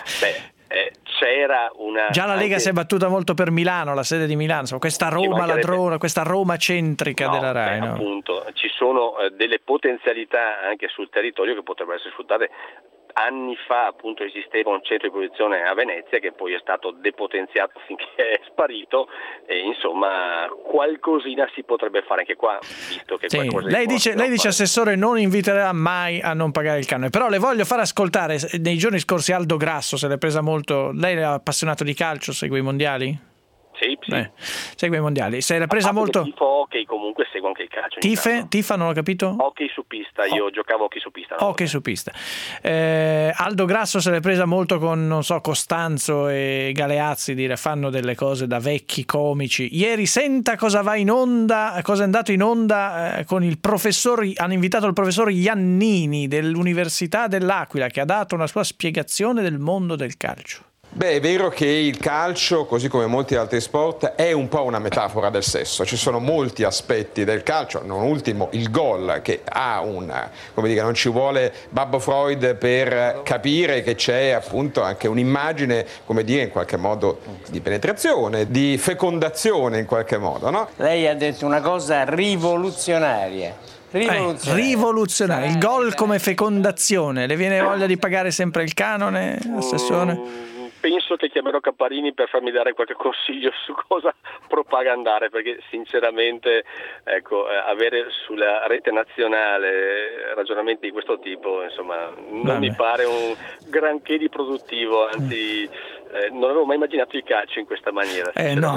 C'era una... Già la Lega si è battuta molto per Milano, la sede di Milano, questa Roma ladrona, questa Roma centrica della RAI. Appunto, ci sono delle potenzialità anche sul territorio che potrebbero essere sfruttate. Anni fa appunto esisteva un centro di produzione a Venezia che poi è stato depotenziato finché è sparito, e insomma qualcosina si potrebbe fare anche qua, visto che qualcosa lei dice assessore non inviterà mai a non pagare il canone, però le voglio fare ascoltare nei giorni scorsi Aldo Grasso, se l'è presa molto. Lei è appassionato di calcio, segue i mondiali? Sì. Segue i mondiali. Se l'è presa molto. Tifo hockey, comunque seguo anche il calcio. Tifa, non ho capito? Hockey su pista, io giocavo hockey su pista. Hockey su pista. Aldo Grasso se l'è presa molto con, non so, Costanzo e Galeazzi, dire fanno delle cose da vecchi comici. Ieri senta cosa va in onda, cosa è andato in onda con il professor, hanno invitato il professor Iannini dell'Università dell'Aquila, che ha dato una sua spiegazione del mondo del calcio. Beh, è vero che il calcio, così come molti altri sport, è un po' una metafora del sesso. Ci sono molti aspetti del calcio, non ultimo il gol, che ha non ci vuole Babbo Freud per capire che c'è appunto anche un'immagine, in qualche modo di penetrazione, di fecondazione in qualche modo, no? Lei ha detto una cosa rivoluzionaria. Rivoluzionaria. Il gol come fecondazione. Le viene voglia di pagare sempre il canone, assessore? Penso che chiamerò Caparini per farmi dare qualche consiglio su cosa propagandare, perché sinceramente avere sulla rete nazionale ragionamenti di questo tipo, insomma, non mi pare un granché di produttivo, anzi non avevo mai immaginato il calcio in questa maniera.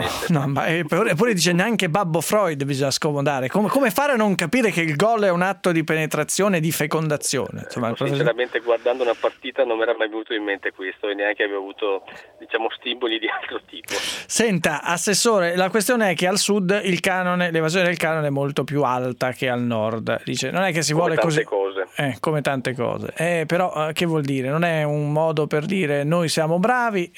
Eppure dice neanche Babbo Freud bisogna scomodare. Come fare a non capire che il gol è un atto di penetrazione e di fecondazione? Insomma, sinceramente guardando una partita non mi era mai venuto in mente questo, e neanche avevo avuto stimoli di altro tipo. Senta, assessore, la questione è che al sud l'evasione del canone è molto più alta che al nord. Dice, non è che si vuole così. Come tante cose. Però che vuol dire? Non è un modo per dire noi siamo bravi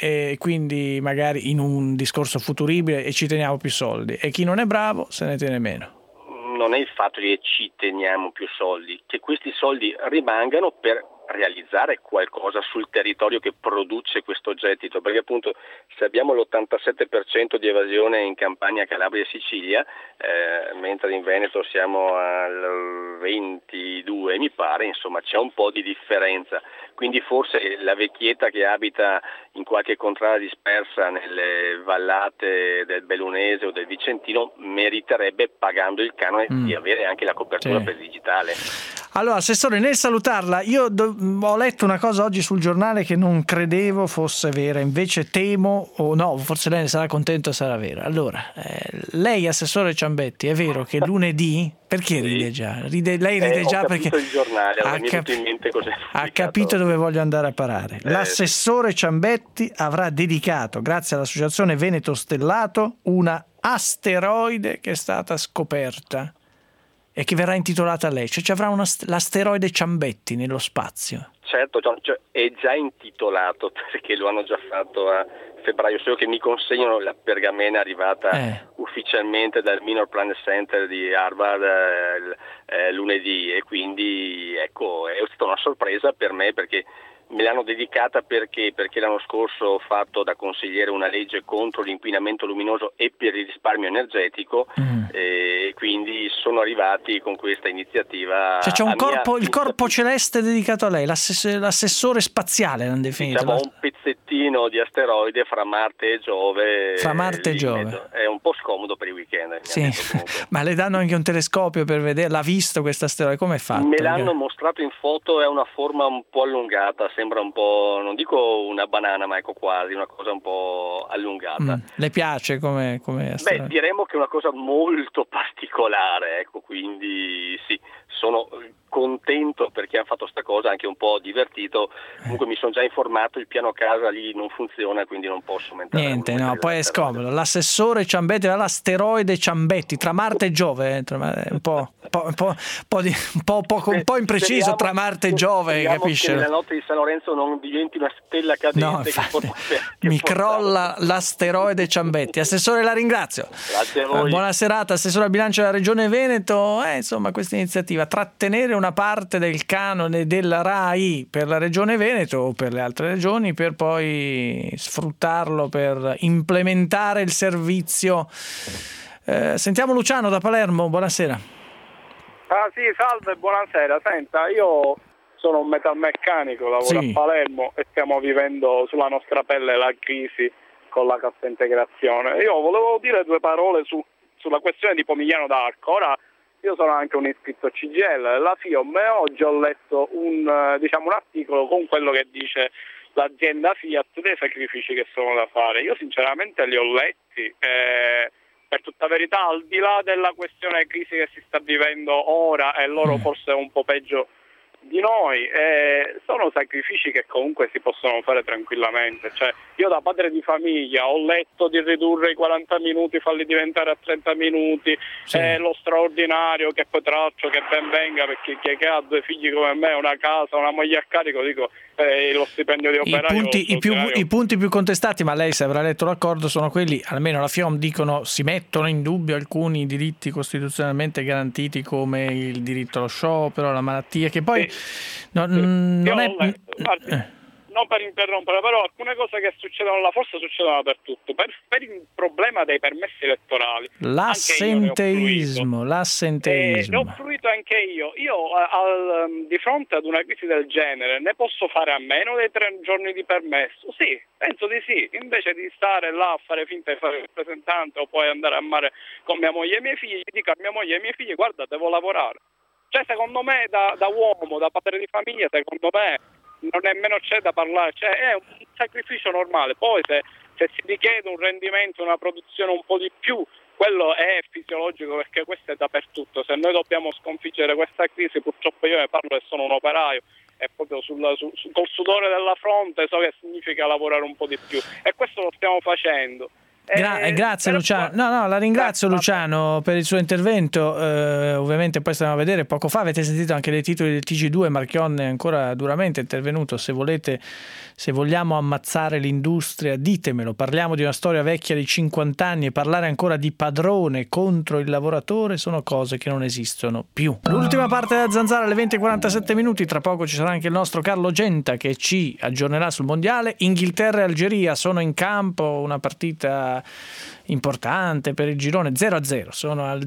e quindi magari in un discorso futuribile e ci teniamo più soldi, e chi non è bravo se ne tiene meno. Non è il fatto che ci teniamo più soldi, che questi soldi rimangano per realizzare qualcosa sul territorio che produce questo gettito, perché appunto se abbiamo l'87% di evasione in Campania, Calabria e Sicilia, mentre in Veneto siamo al 22 mi pare, insomma c'è un po' di differenza, quindi forse la vecchietta che abita in qualche contrada dispersa nelle vallate del Bellunese o del Vicentino meriterebbe, pagando il canone, di avere anche la copertura per il digitale. Allora, Assessore, nel salutarla, io ho letto una cosa oggi sul giornale che non credevo fosse vera, invece temo, o no, forse lei ne sarà contento, sarà vera. Allora, lei, Assessore Ciambetti, è vero che lunedì, perché ride già? Lei ride già perché il giornale, in mente ha capito dove voglio andare a parare. L'assessore Ciambetti avrà dedicato, grazie all'Associazione Veneto Stellato, una asteroide che è stata scoperta e che verrà intitolata a lei, cioè ci avrà l'asteroide Ciambetti nello spazio. Certo, cioè è già intitolato, perché lo hanno già fatto a febbraio, solo che mi consegnano la pergamena arrivata ufficialmente dal Minor Planet Center di Harvard lunedì, e quindi ecco, è stata una sorpresa per me, perché me l'hanno dedicata perché l'anno scorso ho fatto da consigliere una legge contro l'inquinamento luminoso e per il risparmio energetico, e quindi sono arrivati con questa iniziativa. Cioè c'è un corpo, il corpo celeste dedicato a lei, l'assessore spaziale l'hanno definito. Diciamo un pezzettino di asteroide fra Marte e Giove. Fra Marte e Giove. È un po' scomodo per i weekend. Sì. Ma le danno anche un telescopio per vedere, l'ha visto questo asteroide, come è fatto? Me l'hanno mostrato in foto, è una forma un po' allungata, sembra un po', non dico una banana, ma ecco quasi, una cosa un po' allungata. Le piace come Beh, diremmo che è una cosa molto particolare, ecco, quindi sì, sono contento perché hanno fatto sta cosa, anche un po' divertito. Comunque mi sono già informato, il piano casa lì non funziona, quindi non posso aumentare. Niente, no, poi è scomodo. L'assessore Ciambetti, l'asteroide Ciambetti tra Marte e Giove, un po' impreciso tra Marte e Giove, capisce? Che nella notte di San Lorenzo non diventi una stella cadente. No, mi crolla l'asteroide Ciambetti. Assessore, la ringrazio. Grazie a voi. Buona serata, Assessore al bilancio della Regione Veneto. Insomma, questa iniziativa, trattenere una parte del canone della RAI per la Regione Veneto o per le altre regioni, per poi sfruttarlo per implementare il servizio. Sentiamo Luciano da Palermo, buonasera. Sì, salve, buonasera. Senta, io sono un metalmeccanico, lavoro a Palermo e stiamo vivendo sulla nostra pelle la crisi con la cassa integrazione. Io volevo dire due parole sulla questione di Pomigliano d'Arco. Ora, io sono anche un iscritto CGIL della FIOM e oggi ho letto un articolo con quello che dice l'azienda Fiat dei sacrifici che sono da fare. Io sinceramente li ho letti, per tutta verità, al di là della questione crisi che si sta vivendo ora, e loro forse un po' peggio di noi, sono sacrifici che comunque si possono fare tranquillamente. Cioè, io da padre di famiglia ho letto di ridurre i 40 minuti, farli diventare a 30 minuti, lo straordinario che poi traccio, che ben venga, perché chi ha due figli come me, una casa, una moglie a carico, dico lo stipendio di operaio. I punti più contestati, ma lei se avrà letto l'accordo, sono quelli, almeno la FIOM dicono, si mettono in dubbio alcuni diritti costituzionalmente garantiti come il diritto allo sciopero, la malattia, che poi non per interrompere, però alcune cose che succedono là forse succedono dappertutto, per il problema dei permessi elettorali. L'assenteismo. Ne ho fruito anche io. Di fronte ad una crisi del genere ne posso fare a meno dei 3 giorni di permesso? Sì, penso di sì, invece di stare là a fare finta di fare il rappresentante o poi andare a mare con mia moglie e i miei figli, dico a mia moglie e ai miei figli: guarda, devo lavorare. Cioè, secondo me, da uomo, da padre di famiglia, secondo me non nemmeno c'è da parlare, cioè è un sacrificio normale. Poi se si richiede un rendimento, una produzione un po' di più, quello è fisiologico, perché questo è dappertutto. Se noi dobbiamo sconfiggere questa crisi, purtroppo io ne parlo e sono un operaio, e proprio col sudore della fronte so che significa lavorare un po' di più, e questo lo stiamo facendo. Grazie Luciano. No, la ringrazio Luciano per il suo intervento. Ovviamente poi stiamo a vedere, poco fa avete sentito anche dei titoli del TG2, Marchionne è ancora duramente intervenuto. Se vogliamo ammazzare l'industria, ditemelo. Parliamo di una storia vecchia di 50 anni e parlare ancora di padrone contro il lavoratore sono cose che non esistono più. L'ultima parte della Zanzara alle 20:47 minuti. Tra poco ci sarà anche il nostro Carlo Genta che ci aggiornerà sul mondiale. Inghilterra e Algeria sono in campo, una partita importante per il girone, 0-0, sono al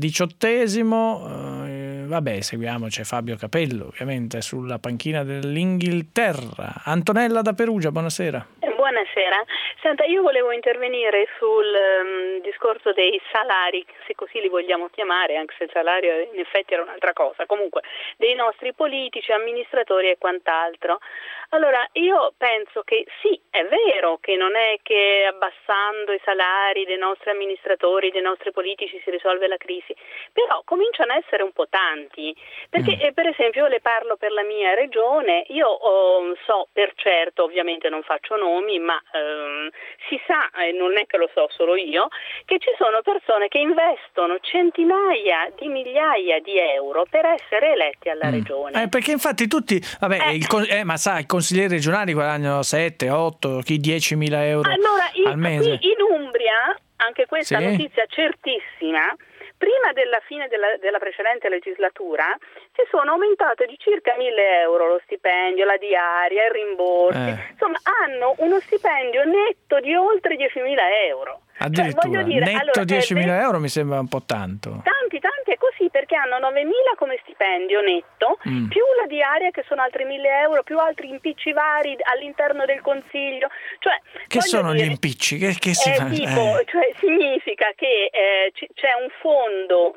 18esimo. Seguiamo, c'è Fabio Capello ovviamente sulla panchina dell'Inghilterra. Antonella da Perugia, buonasera. Buonasera. Senta, io volevo intervenire sul discorso dei salari, se così li vogliamo chiamare, anche se il salario in effetti era un'altra cosa, comunque dei nostri politici, amministratori e quant'altro. Allora, io penso che sì, è vero che non è che abbassando i salari dei nostri amministratori, dei nostri politici si risolve la crisi, però cominciano a essere un po' tanti, perché per esempio io le parlo per la mia regione, io so per certo, ovviamente non faccio nomi, ma si sa, e non è che lo so solo io, che ci sono persone che investono centinaia di migliaia di euro per essere eletti alla regione. Perché infatti tutti, ma sai, i consiglieri regionali guadagnano 7, 8, chi 10.000 euro al mese. Qui in Umbria, anche questa notizia certissima, prima della fine della precedente legislatura si sono aumentate di circa 1.000 euro lo stipendio, la diaria, i rimborsi, insomma hanno uno stipendio netto di oltre 10.000 euro. Addirittura, netto 10.000 euro mi sembra un po' tanto. Tanti, è così perché hanno 9.000 come stipendio netto, più la diaria che sono altri 1.000 euro, più altri impicci vari all'interno del consiglio. Che sono gli impicci? Che si fa? Significa che c'è un fondo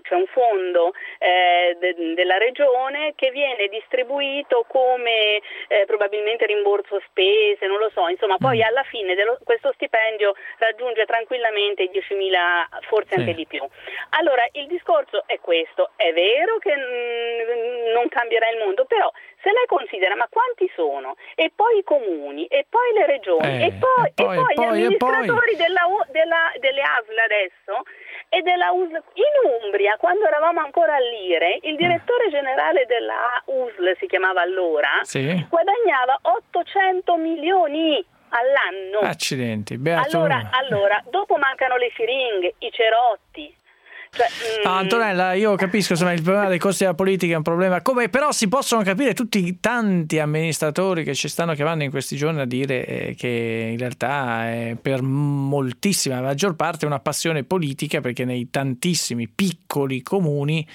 della regione che viene distribuito come probabilmente rimborso spese, non lo so, insomma poi alla fine questo stipendio raggiunge tranquillamente i 10.000, forse anche di più. Allora il discorso è questo, è vero che non cambierà il mondo, però se lei considera ma quanti sono, e poi i comuni, e poi le regioni, e poi gli amministratori delle ASL adesso e della USL. In Umbria, quando eravamo ancora all'IRE, il direttore generale della USL, si chiamava allora, guadagnava 800 milioni all'anno. Accidenti, beato. Allora, dopo mancano le siringhe, i cerotti. Antonella, io capisco, insomma, il problema dei costi della politica è un problema, come però si possono capire tutti i tanti amministratori che ci stanno chiamando in questi giorni a dire che in realtà è per moltissima, la maggior parte, una passione politica, perché nei tantissimi piccoli comuni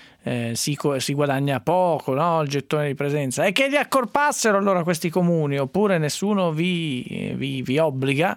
si guadagna poco, no? Il gettone di presenza, e che li accorpassero allora questi comuni, oppure nessuno vi obbliga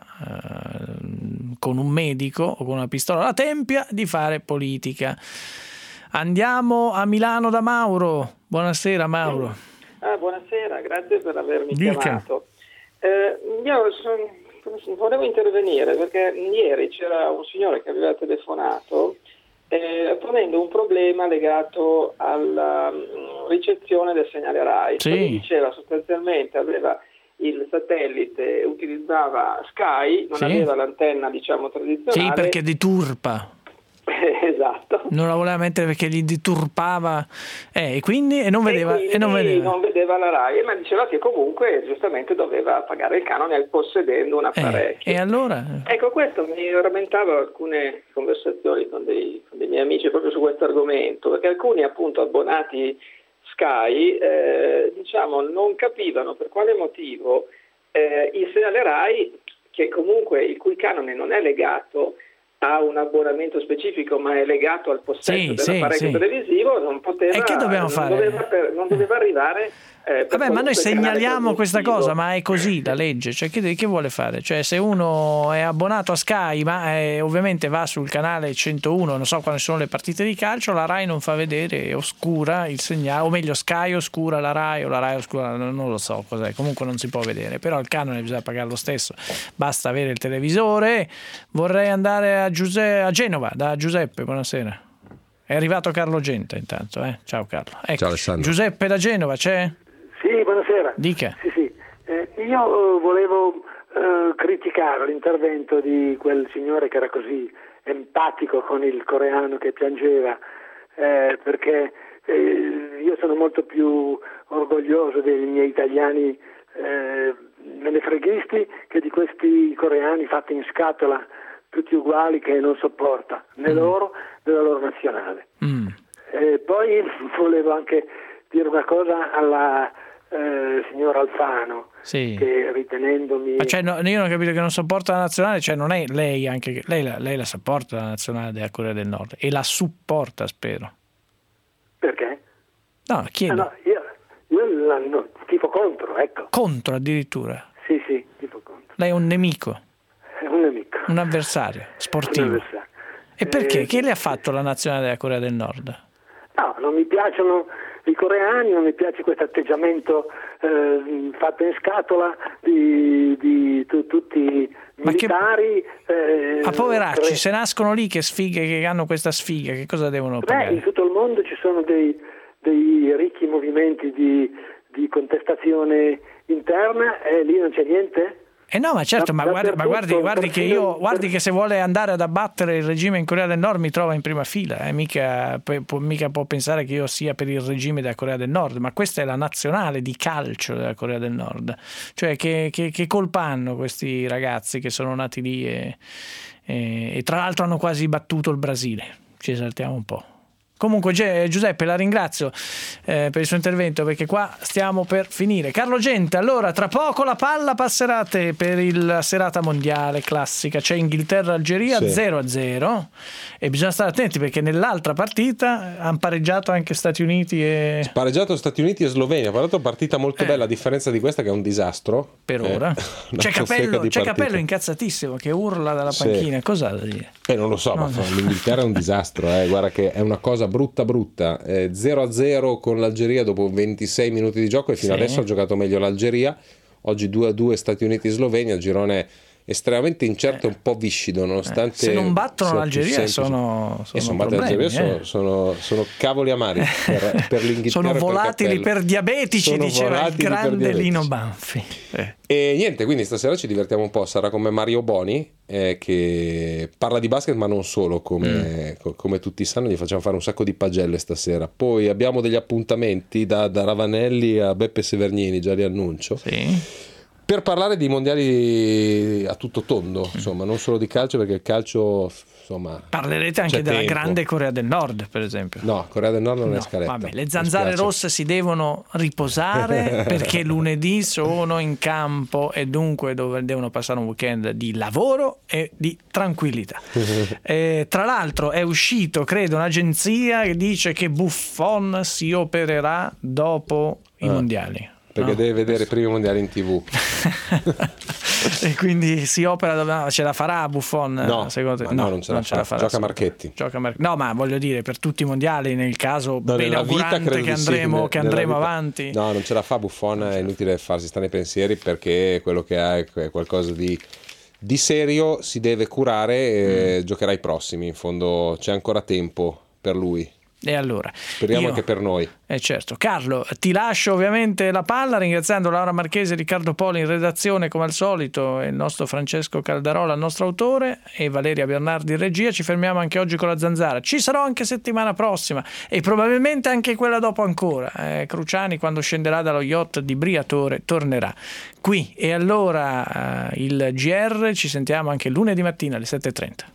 con un medico o con una pistola alla tempia di fare politica. Andiamo a Milano da Mauro. Buonasera Mauro. Buonasera, grazie per avermi chiamato. Io volevo intervenire perché ieri c'era un signore che aveva telefonato ponendo un problema legato alla ricezione del segnale RAI. Diceva sostanzialmente aveva il satellite, utilizzava Sky, non aveva l'antenna tradizionale. Sì, perché deturpa. Esatto. Non la voleva mettere perché gli deturpava e quindi non vedeva la RAI, ma diceva che comunque giustamente doveva pagare il canone possedendo un apparecchio. E allora? Ecco, questo mi rammentava alcune conversazioni con dei miei amici proprio su questo argomento, perché alcuni appunto abbonati Sky non capivano per quale motivo il segnale RAI, che comunque il cui canone non è legato a un abbonamento specifico ma è legato al possesso dell'apparecchio televisivo, non poteva, e che dobbiamo fare? Non doveva arrivare. Ma noi segnaliamo questa cosa, ma è così la legge, che vuole fare? Se uno è abbonato a Sky ma ovviamente va sul canale 101, non so quali sono le partite di calcio, la RAI non fa vedere, oscura il segnale, o meglio Sky oscura la RAI o la RAI oscura, non lo so cos'è, comunque non si può vedere, però il canone bisogna pagare lo stesso, basta avere il televisore. Vorrei andare a Genova da Giuseppe, buonasera. È arrivato Carlo Genta intanto, ciao Carlo. Ecco. Ciao Alessandro. Giuseppe da Genova c'è? Sì, buonasera. Dica. Sì. Io volevo criticare l'intervento di quel signore che era così empatico con il coreano che piangeva, perché io sono molto più orgoglioso dei miei italiani menefreghisti che di questi coreani fatti in scatola, tutti uguali, che non sopporta né loro né la loro nazionale. Poi volevo anche dire una cosa alla signor Alfano, sì, che ritenendomi... Ma io non ho capito che non sopporta la nazionale, non è lei anche, lei la sopporta la nazionale della Corea del Nord e la supporta, spero. Perché? No, chiedo. No, io tifo contro, ecco. Contro addirittura? Sì, tifo contro. Lei è un nemico? È un nemico. Un avversario sportivo. Un avversario. E perché? Che le ha fatto la nazionale della Corea del Nord? No, non mi piacciono i coreani, non mi piace questo atteggiamento fatto in scatola di tutti i militari. Ma poveracci, se nascono lì che sfighe, che hanno questa sfiga, che cosa devono pagare? In tutto il mondo ci sono dei ricchi movimenti di contestazione interna e lì non c'è niente? No, ma certo, ma guardi che se vuole andare ad abbattere il regime in Corea del Nord mi trova in prima fila, mica può pensare che io sia per il regime della Corea del Nord, ma questa è la nazionale di calcio della Corea del Nord, cioè che colpa hanno questi ragazzi che sono nati lì e tra l'altro hanno quasi battuto il Brasile, ci esaltiamo un po'. Comunque Giuseppe, la ringrazio per il suo intervento, perché qua stiamo per finire. Carlo Gente, allora tra poco la palla passerà a te per la serata mondiale classica, c'è Inghilterra-Algeria 0-0 e bisogna stare attenti perché nell'altra partita hanno pareggiato anche Stati Uniti e Slovenia, tra l'altro partita molto bella, a differenza di questa che è un disastro per ora. C'è Capello incazzatissimo che urla dalla panchina, cos'ha da dire? Non lo so, ma l'Inghilterra è un disastro, guarda che è una cosa brutta, 0-0 con l'Algeria dopo 26 minuti di gioco e fino adesso ha giocato meglio l'Algeria. Oggi 2-2 Stati Uniti-Slovenia, girone estremamente incerto e un po' viscido, nonostante se non battono l'Algeria sono problemi, sono cavoli amari per l'Inghilterra. Sono volatili per diabetici, diceva il grande Lino Banfi. E niente, quindi stasera ci divertiamo un po', sarà con me Mario Boni che parla di basket ma non solo, come tutti sanno, gli facciamo fare un sacco di pagelle stasera. Poi abbiamo degli appuntamenti da Ravanelli a Beppe Severnini, già li annuncio, per parlare di mondiali a tutto tondo, insomma, non solo di calcio, perché il calcio, insomma, parlerete anche della grande Corea del Nord, per esempio. No, Corea del Nord non è scaletta. Vabbè, le zanzare rosse si devono riposare perché lunedì sono in campo e dunque devono passare un weekend di lavoro e di tranquillità. Tra l'altro è uscito, credo, un'agenzia che dice che Buffon si opererà dopo i mondiali. Perché deve vedere i primi mondiali in TV. E quindi si opera, ce la farà Buffon? No, secondo te? No, non ce la farà. Gioca Marchetti. No, ma voglio dire, per tutti i mondiali, nel caso benaugurante che andremo avanti. No, non ce la fa Buffon, è inutile farsi stare nei pensieri, perché quello che ha è qualcosa di serio, si deve curare e giocherà i prossimi. In fondo c'è ancora tempo per lui. E allora speriamo anche per noi. Certo. Carlo, ti lascio ovviamente la palla, ringraziando Laura Marchese e Riccardo Poli in redazione come al solito, e il nostro Francesco Caldarola, il nostro autore, e Valeria Bernardi in regia. Ci fermiamo anche oggi con la Zanzara, ci sarò anche settimana prossima e probabilmente anche quella dopo ancora. Cruciani, quando scenderà dallo yacht di Briatore, tornerà qui. E allora il GR ci sentiamo anche lunedì mattina alle 7:30.